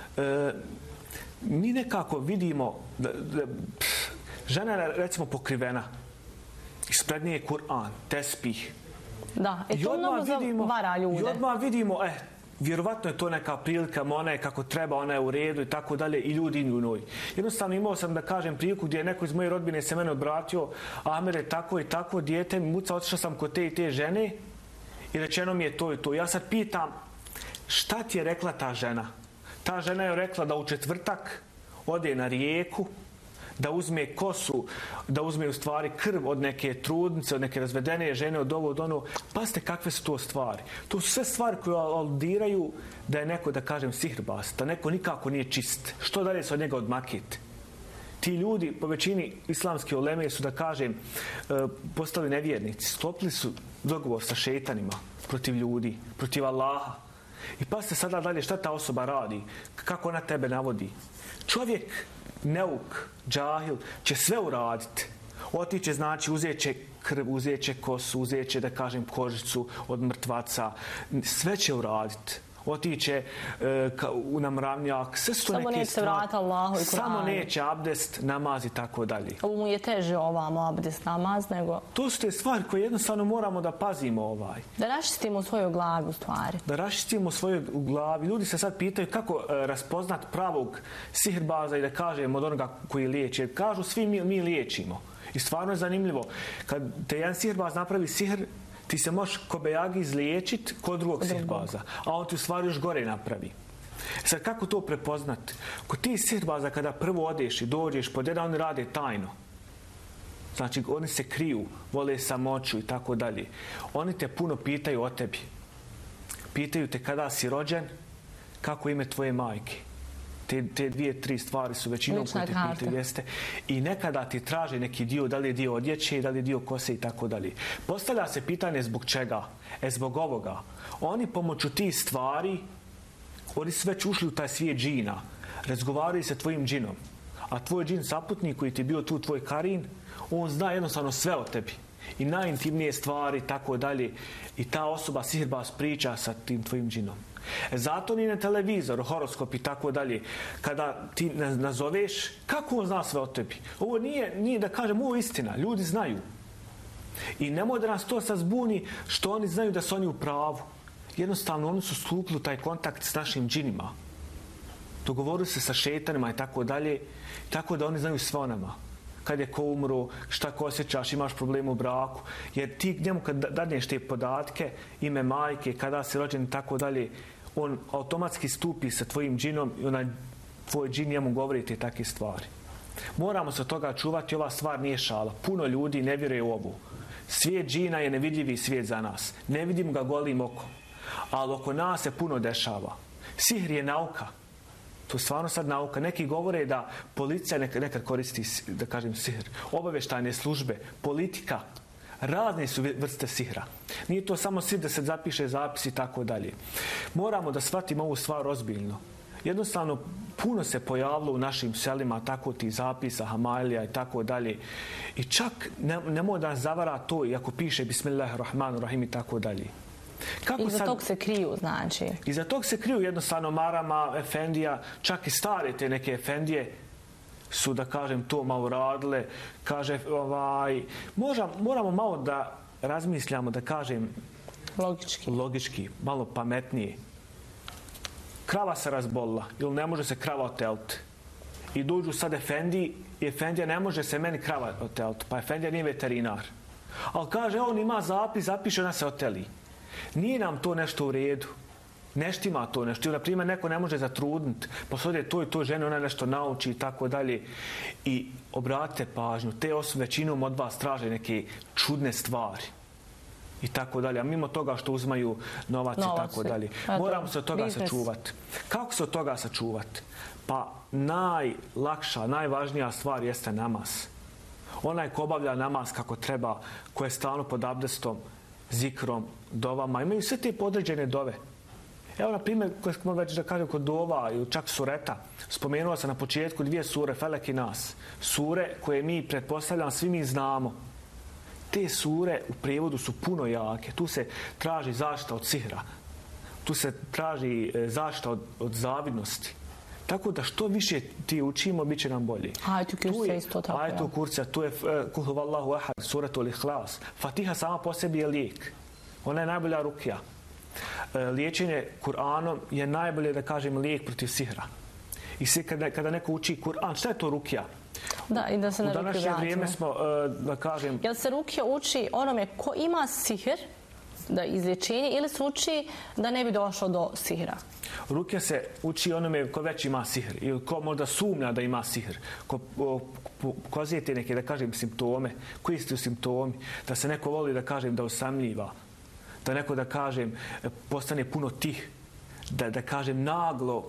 Speaker 13: mi nekako vidimo da žena je, recimo, pokrivena. Ispred nje je Kur'an, tespih.
Speaker 12: Da, i to mnogo vara ljude.
Speaker 13: I odmah vidimo, vjerovatno je to neka prilika, ona je kako treba, ona je u redu i tako dalje, i ljudi u njoj. Jednostavno imao sam, da kažem, priliku gdje je neko iz moje rodbine se mene obratio, Ahmer je tako i tako, dijete mi muca, otišao sam kod te i te žene i rečeno mi je to i to. Ja sad pitam, šta ti je rekla ta žena? Ta žena je rekla da u četvrtak ode na rijeku, da uzme kosu, da uzme u stvari krv od neke trudnice, od neke razvedene žene, od ovo, od ono. Pazite kakve su to stvari. To su sve stvari koje aludiraju da je neko, da kažem, sihirbaz, da neko nikako nije čist. Što dalje se od njega odmakiti? Ti ljudi, po većini islamske uleme, su, da kažem, postali nevjernici. Sklopili su dogovor sa šejtanima protiv ljudi, protiv Allaha. I pazite sada dalje šta ta osoba radi, kako ona tebe navodi. Čovjek neuk, džahil, će sve uraditi. Otiće, znači, uzet će krv, uzet će kosu, uzet će, da kažem, kožicu od mrtvaca. Sve će uraditi. Otiće na mravnjak, sve su to neke stvari.
Speaker 12: Samo neće se vratiti Allahu i Kur'anu.
Speaker 13: Samo neće abdest, namaz i tako dalje.
Speaker 12: Ovo mu je teže ovamo abdest, namaz, nego...
Speaker 13: To su te stvari koje jednostavno moramo da pazimo
Speaker 12: Da raščistimo u svojoj glavi, u stvari.
Speaker 13: Da raščistimo u svojoj glavi. Ljudi se sad pitaju kako raspoznat pravog sihirbaza i da kažemo od onoga koji liječi. Kažu svi mi liječimo. I stvarno je zanimljivo. Kad te jedan sihirbaz napravi sihr, ti se možeš kobejagi izliječiti kod drugog sihirbaza, a on ti u stvari još gore napravi. Sad, kako to prepoznati? Kod ti sihirbaza, kada prvo odeš i dođeš pod jedan, oni rade tajno. Znači, oni se kriju, vole samoću i tako dalje. Oni te puno pitaju o tebi. Pitaju te kada si rođen, kako ime tvoje majke. Te dvije, tri stvari su većinom koji te pitaju, jeste. I nekada ti traže neki dio, da li je dio odjeće, da li je dio kose i tako dalje. Postavlja se pitanje zbog čega? Zbog ovoga. Oni pomoću tih stvari, oni su već ušli u taj svijet džina. Razgovaraju sa tvojim džinom. A tvoj džin saputnik koji ti je bio tu, tvoj karin, on zna jednostavno sve o tebi. I najintimnije stvari, tako dalje. I ta osoba, sihirbaz, priča sa tim tvojim džinom. Zato ni na televizor, horoskop i tako dalje, kada ti nazoveš, kako on zna sve o tebi? Ovo nije da kažem, ovo je istina, ljudi znaju. I nemoj da nas to sad zbuni što oni znaju da su oni u pravu. Jednostavno, oni su stupili taj kontakt s našim džinima. Dogovorili se sa šetanima i tako dalje, tako da oni znaju sve o nama. Kad je ko umro, šta ko osjećaš, imaš problema u braku. Jer ti njemu kad dadneš te podatke, ime majke, kada si rođen i tako dalje, on automatski stupi sa tvojim džinom i onaj tvoj džin njemu govori te takve stvari. Moramo se od toga čuvati, ova stvar nije šala. Puno ljudi ne vjeruje u ovu. Svijet džina je nevidljivi svijet za nas. Ne vidimo ga golim okom. Ali oko nas se puno dešava. Sihr je nauka. To je stvarno sad nauka. Neki govore da policija nekad koristi, da kažem, sihr. Obavještajne službe, politika, razne su vrste sihra. Nije to samo sihr da se zapiše zapis i tako dalje. Moramo da shvatimo ovu stvar ozbiljno. Jednostavno, puno se pojavilo u našim selima tako ti zapisa, hamailija i tako dalje. I čak nemoj da nas zavara to, iako piše Bismillahirrahmanirrahim i tako dalje.
Speaker 12: Iza tog se kriju, znači?
Speaker 13: Iza tog se kriju jednostavno marama, efendija, čak i stare te neke efendije su, da kažem, to malo radile. Kaže, moramo malo da razmišljamo, da kažem, logički, malo pametnije. Krava se razbolila ili ne može se krava oteliti. I dođu sad efendiji i efendija ne može se meni krava oteliti, pa efendija nije veterinar. Ali kaže, on ima zapis, zapiše, ona se oteli. Nije nam to nešto u redu. Nešto ima to nešto. Ili, na primjer, neko ne može zatrudniti. Posodje toj žene, ona nešto nauči i tako dalje. I obratite pažnju, te osobe većinom od vas traže neke čudne stvari. I tako dalje. A mimo toga što uzmaju novac i tako dalje. Moramo se od toga sačuvati. Kako se od toga sačuvati? Pa najlakša, najvažnija stvar jeste namaz. Onaj ko obavlja namaz kako treba, ko je stalno pod abdestom, zikrom, dovama, imaju sve te podređene dove. Evo, na primjer, koje smo već da kažem kod dova ili čak sureta, spomenuo sam na početku 2 sure, Felek i Nas. Sure koje mi, pretpostavljam, svi mi znamo. Te sure u prijevodu su puno jake. Tu se traži zaštita od sihra. Tu se traži zaštita od zavidnosti. Tako da što više ti učimo, bit će nam bolje.
Speaker 12: Ajetu kurca isto tako.
Speaker 13: Ajetu kurca, tu je Kul huvallahu ahad, suratul Ihlas. Fatiha sama po sebi je lijek. Ona je najbolja rukja. Liječenje Kur'anom je najbolje, da kažem, lijek protiv sihra. I kada neko uči Kur'an, šta je to rukja?
Speaker 12: Da, i da se na
Speaker 13: rukju vratimo. U današnje vrijeme smo, da kažem...
Speaker 12: Jel se rukja uči onome ko ima sihr, da izlječenje, ili se uči da ne bi došlo do sihra?
Speaker 13: Rukja se uči onome ko već ima sihr ili ko možda sumnja da ima sihr, ko pokazuje te neke, da kažem, simptome. Koji su simptomi? Da se neko voli, da kažem, da osamljiva, da neko, da kažem, postane puno tih, da kažem, naglo,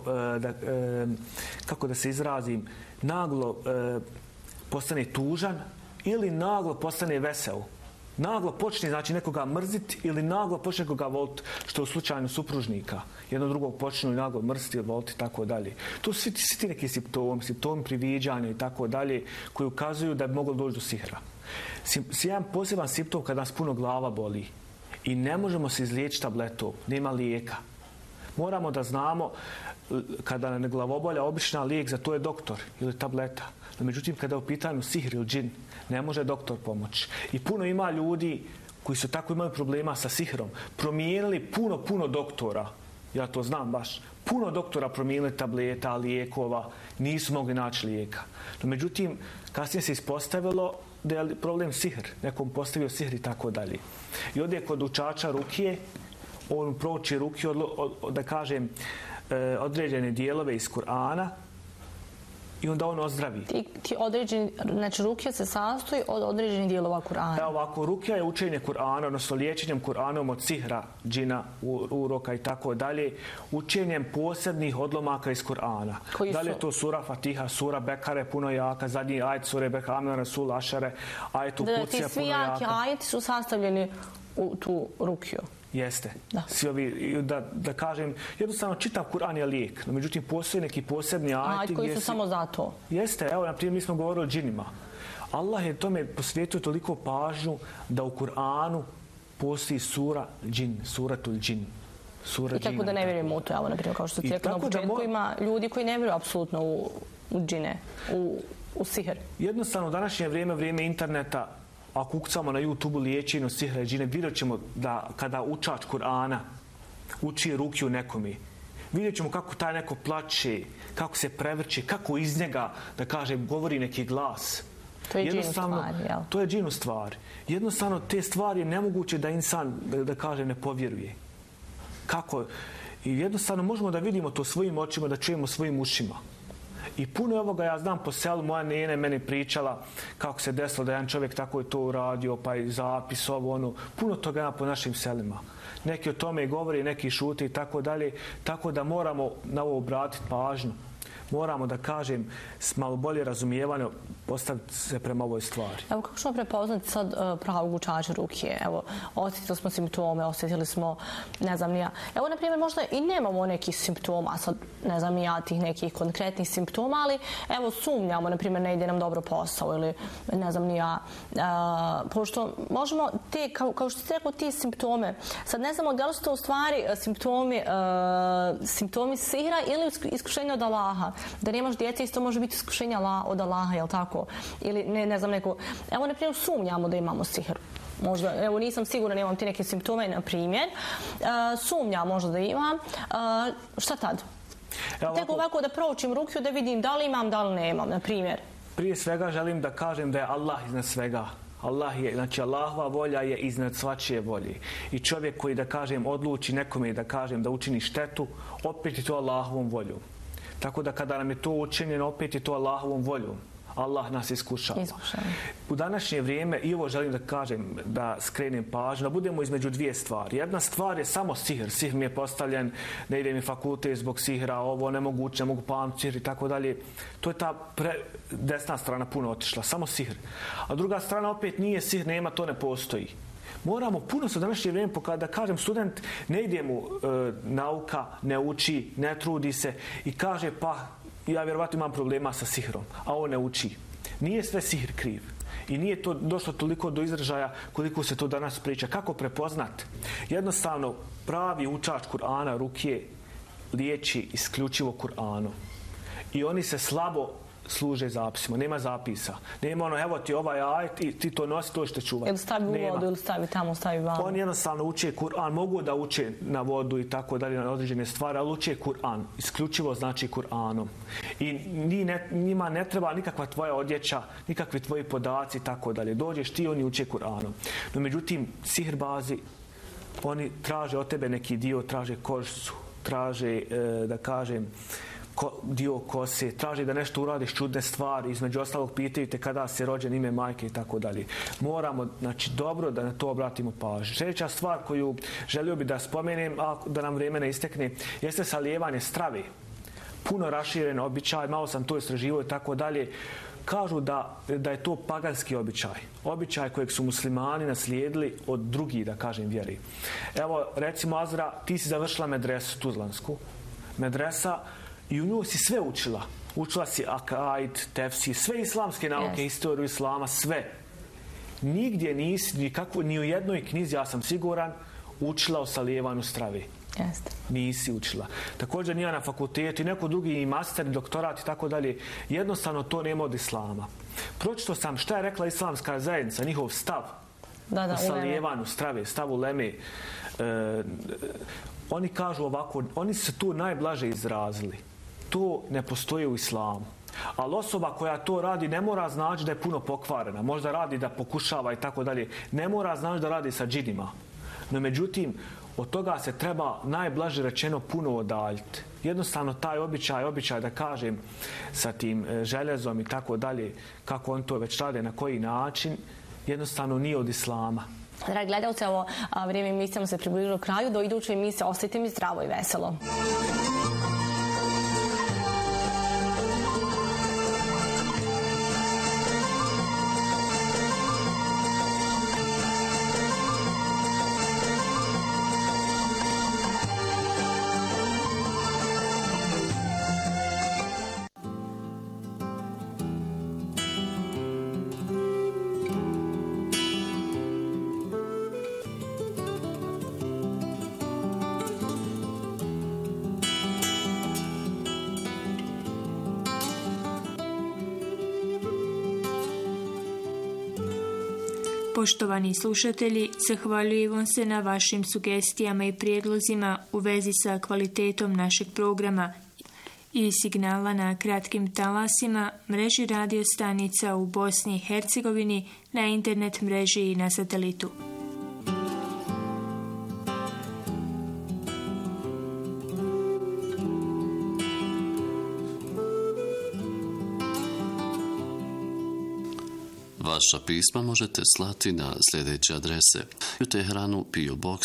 Speaker 13: kako da se izrazim, naglo postane tužan ili naglo postane vesel. Naglo počne, znači, nekoga mrziti ili naglo počne nekoga voliti, što je u slučaju supružnika. Jedno drugog počnu i naglo mrziti ili voliti i tako dalje. To su svi ti neki simptomi priviđanja i tako dalje, koji ukazuju da bi moglo doći do sihra. Jedan poseban simptom kada nas puno glava boli i ne možemo se izliječiti tabletom, nema lijeka. Moramo da znamo, kada nam glavobolja, obična lijek za to je doktor ili tableta. No, međutim, kada je u pitanju sihr ili džin, ne može doktor pomoći. I puno ima ljudi koji su tako imaju problema sa sihrom. Promijenili puno doktora. Ja to znam baš. Puno doktora promijenili tableta, lijekova. Nisu mogli naći lijeka. No, međutim, kasnije se ispostavilo da je problem sihr. Nekom postavio sihr i tako dalje. I ovdje kod učača rukije, on prouči rukiju, da kažem, određene dijelove iz Kur'ana i onda on ozdravi.
Speaker 12: Ti određeni, znači rukija se sastoji od određenih dijelova Kur'ana.
Speaker 13: Evo ovako, rukija je učenje Kur'ana, odnosno liječenjem Kur'anom od sihra, džina, uroka i tako dalje, učenjem posebnih odlomaka iz Kur'ana. Da li je to sura Fatiha, sura Bekare, puno jaka, zadnji ajet sure Bekame, Rasul, Ašare, ajet u Kucija, puno jaka.
Speaker 12: Ti svi jaki ajeti su sastavljeni u tu rukiju.
Speaker 13: Jeste. Svi ovi, da kažem, jednostavno čitav Kur'an je lijek. No, međutim, postoje neki posebni ajeti
Speaker 12: koji su samo za to.
Speaker 13: Jeste. Evo, naprimjer, mi smo govorili o džinima. Allah je tome posvetio toliko pažnju da u Kur'anu postoji sura džin, suratul džin.
Speaker 12: I tako da ne vjerujemo u to. Evo, naprimjer, kao što ti rekao na početku, ima ljudi koji ne vjeruju apsolutno u džine, u sihr.
Speaker 13: Jednostavno, u današnje vrijeme interneta, ako ukucamo na YouTube liječenje sihra i džine, vidjet ćemo da kada učač Kur'ana uči rukiju nekome, vidjet ćemo kako taj neko plače, kako se prevrće, kako iz njega, da kažem, govori neki glas.
Speaker 12: To je džin u stvari, jel?
Speaker 13: To je džin u stvari. Jednostavno, te stvari je nemoguće da insan, da kažem, ne povjeruje. Kako? I jednostavno možemo da vidimo to svojim očima, da čujemo svojim ušima. I puno ovoga ja znam po selu, moja nene meni pričala kako se desilo da jedan čovjek tako je to uradio, pa i zapis ono. Puno toga ima po našim selima. Neki o tome govori, neki šute i tako dalje. Tako da moramo na ovo obratiti pažnju. Moramo, da kažem, s malo bolje razumijevanje postaviti se prema ovoj stvari.
Speaker 12: Evo, kako ćemo prepoznati sad pravog učača rukije? Evo, osjetili smo simptome, osjetili smo, ne znam ni ja. Evo, na primjer, možda i nemamo nekih simptoma, sad ne znam ni ja tih nekih konkretnih simptoma, ali evo, sumnjamo, na primjer, ne ide nam dobro posao ili ne znam ni ja. Pošto možemo te, kao što ste rekao, ti simptome, sad ne znamo da li su to u stvari simptomi sihra ili iskušenja od Allaha. Da nemaš djece, isto može biti iskušenja od Allaha, jel tako? Ili ne znam neko... Evo, na primjer, sumnjamo da imamo sihr. Možda, evo, nisam sigurna, nemam ti neke simptome, na primjer. Sumnjam možda da imam. Šta tad? Tek ovako da proučim rukiju, da vidim da li imam, da li nemam, na primjer.
Speaker 13: Prije svega želim da kažem da je Allah iznad svega. Znači Allahova volja je iznad svačije volje. I čovjek koji, da kažem, odluči nekome, da kažem, da učini štetu, opet je to Allahovom voljom. Tako da kada nam je to učinjeno, opet je to Allahovom voljom. Allah nas iskušava. U današnje vrijeme, i ovo želim da kažem, da skrenem pažnju, da budemo između dvije stvari. Jedna stvar je samo sihr. Sihr mi je postavljen, ne ide mi fakultet zbog sihra, ovo nemoguće, ne mogu pamtiti sihr i tako dalje. To je ta desna strana puno otišla, samo sihr. A druga strana opet nije sihr, nema, to ne postoji. Moramo puno se u današnje vrijeme, da kažem, student ne ide mu nauka, ne uči, ne trudi se i kaže pa ja vjerovatno imam problema sa sihrom, a on ne uči. Nije sve sihr kriv. I nije to došlo toliko do izražaja koliko se to danas priča. Kako prepoznat? Jednostavno, pravi učač Kur'ana rukije liječi isključivo Kur'anom. I oni se slabo služe zapisima, nema zapisa. Nema ono, evo ti ovaj ajet i ti to nosi, to što čuvati.
Speaker 12: Ili stavi u vodu, ili stavi tamo, stavi vamo.
Speaker 13: Oni jednostavno uče Kur'an, mogu da uče na vodu i tako dalje, na određene stvari, ali uče Kur'an. Isključivo znači Kur'anom. I njima ne treba nikakva tvoja odjeća, nikakvi tvoji podaci i tako dalje. Dođeš ti, oni uče Kur'anom. No međutim, sihrbazi, oni traže od tebe neki dio, traže kožicu, traže, da kažem, dio kose, traži da nešto uradiš čudne stvari, između ostalog pitaju te kada si rođen, ime majke i tako dalje. Moramo, znači, dobro da na to obratimo pažnju. Sljedeća stvar koju želio bi da spomenem, a da nam vrijeme ne istekne, jeste salijevanje strave. Puno raširen običaj, malo sam to istraživao i tako dalje. kažu da je to paganski običaj. Običaj kojeg su muslimani naslijedili od drugih, da kažem, vjeri. Evo, recimo, Azra, ti si završila medresu tuzlansku. Medresa i u nju si sve učila. Učila si akaid, tefsir, sve islamske nauke, historiju islama, sve. Nigdje nisi, ni u jednoj knjizi, ja sam siguran, učila o salijevanju strave.
Speaker 12: Jeste.
Speaker 13: Nisi učila. Također nije na fakultetu i neko drugi i master, doktorat i tako dalje. Jednostavno to nema od islama. Pročito sam šta je rekla islamska zajednica, njihov stav o salijevanju strave, stav uleme. Oni kažu ovako, oni se tu najblaže izrazili. To ne postoji u islamu. Ali osoba koja to radi ne mora znači da je puno pokvarena. Možda radi da pokušava i tako dalje. Ne mora znači da radi sa džinima. No međutim, od toga se treba najblaže rečeno puno odaljiti. Jednostavno taj običaj da kažem sa tim željezom i tako dalje, kako on to već rade, na koji način, jednostavno nije od islama.
Speaker 12: Dragi gledalci, ovo vrijeme emisijama se približilo kraju. Do iduće emisije ostajte mi zdravo i veselo.
Speaker 14: Poštovani slušatelji, zahvaljujem vam se na vašim sugestijama i prijedlozima u vezi sa kvalitetom našeg programa i signala na kratkim talasima, mreži radio stanica u Bosni i Hercegovini, na internet mreži i na satelitu.
Speaker 1: Vaša pisma možete slati na sljedeće adrese: u Teheranu PO Box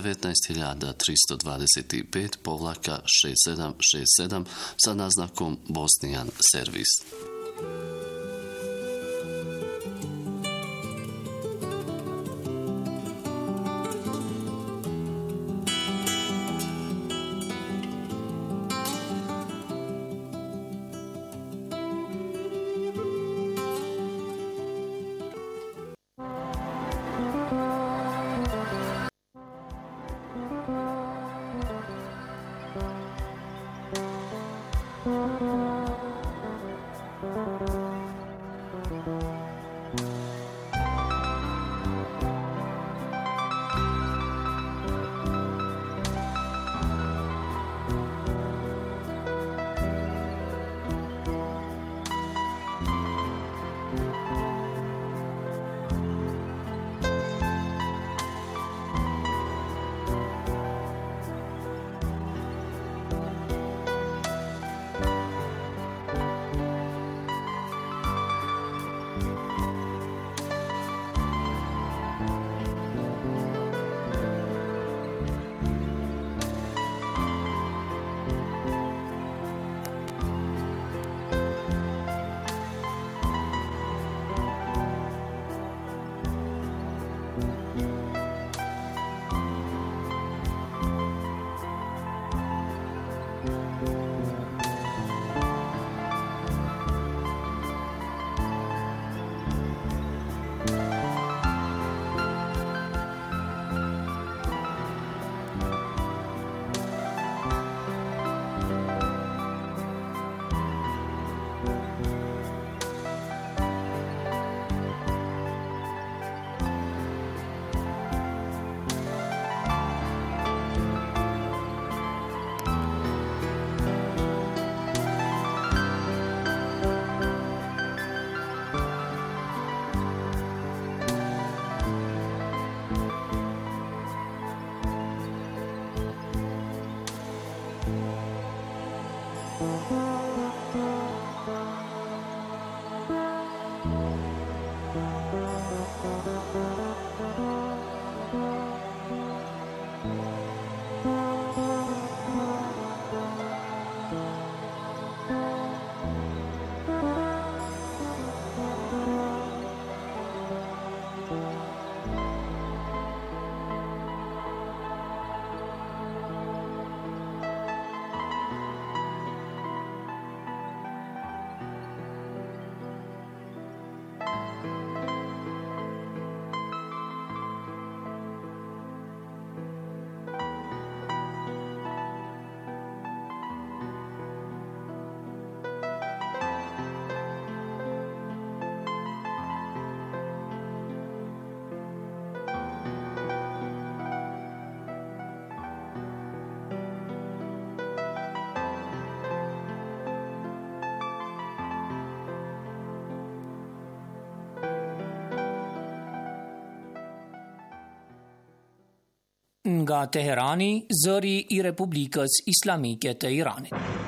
Speaker 1: 19325-6767 sa naznakom Bosnijan servis.
Speaker 15: Thank you. nga Teherani, zëri I Republikës Islamike të Iranit.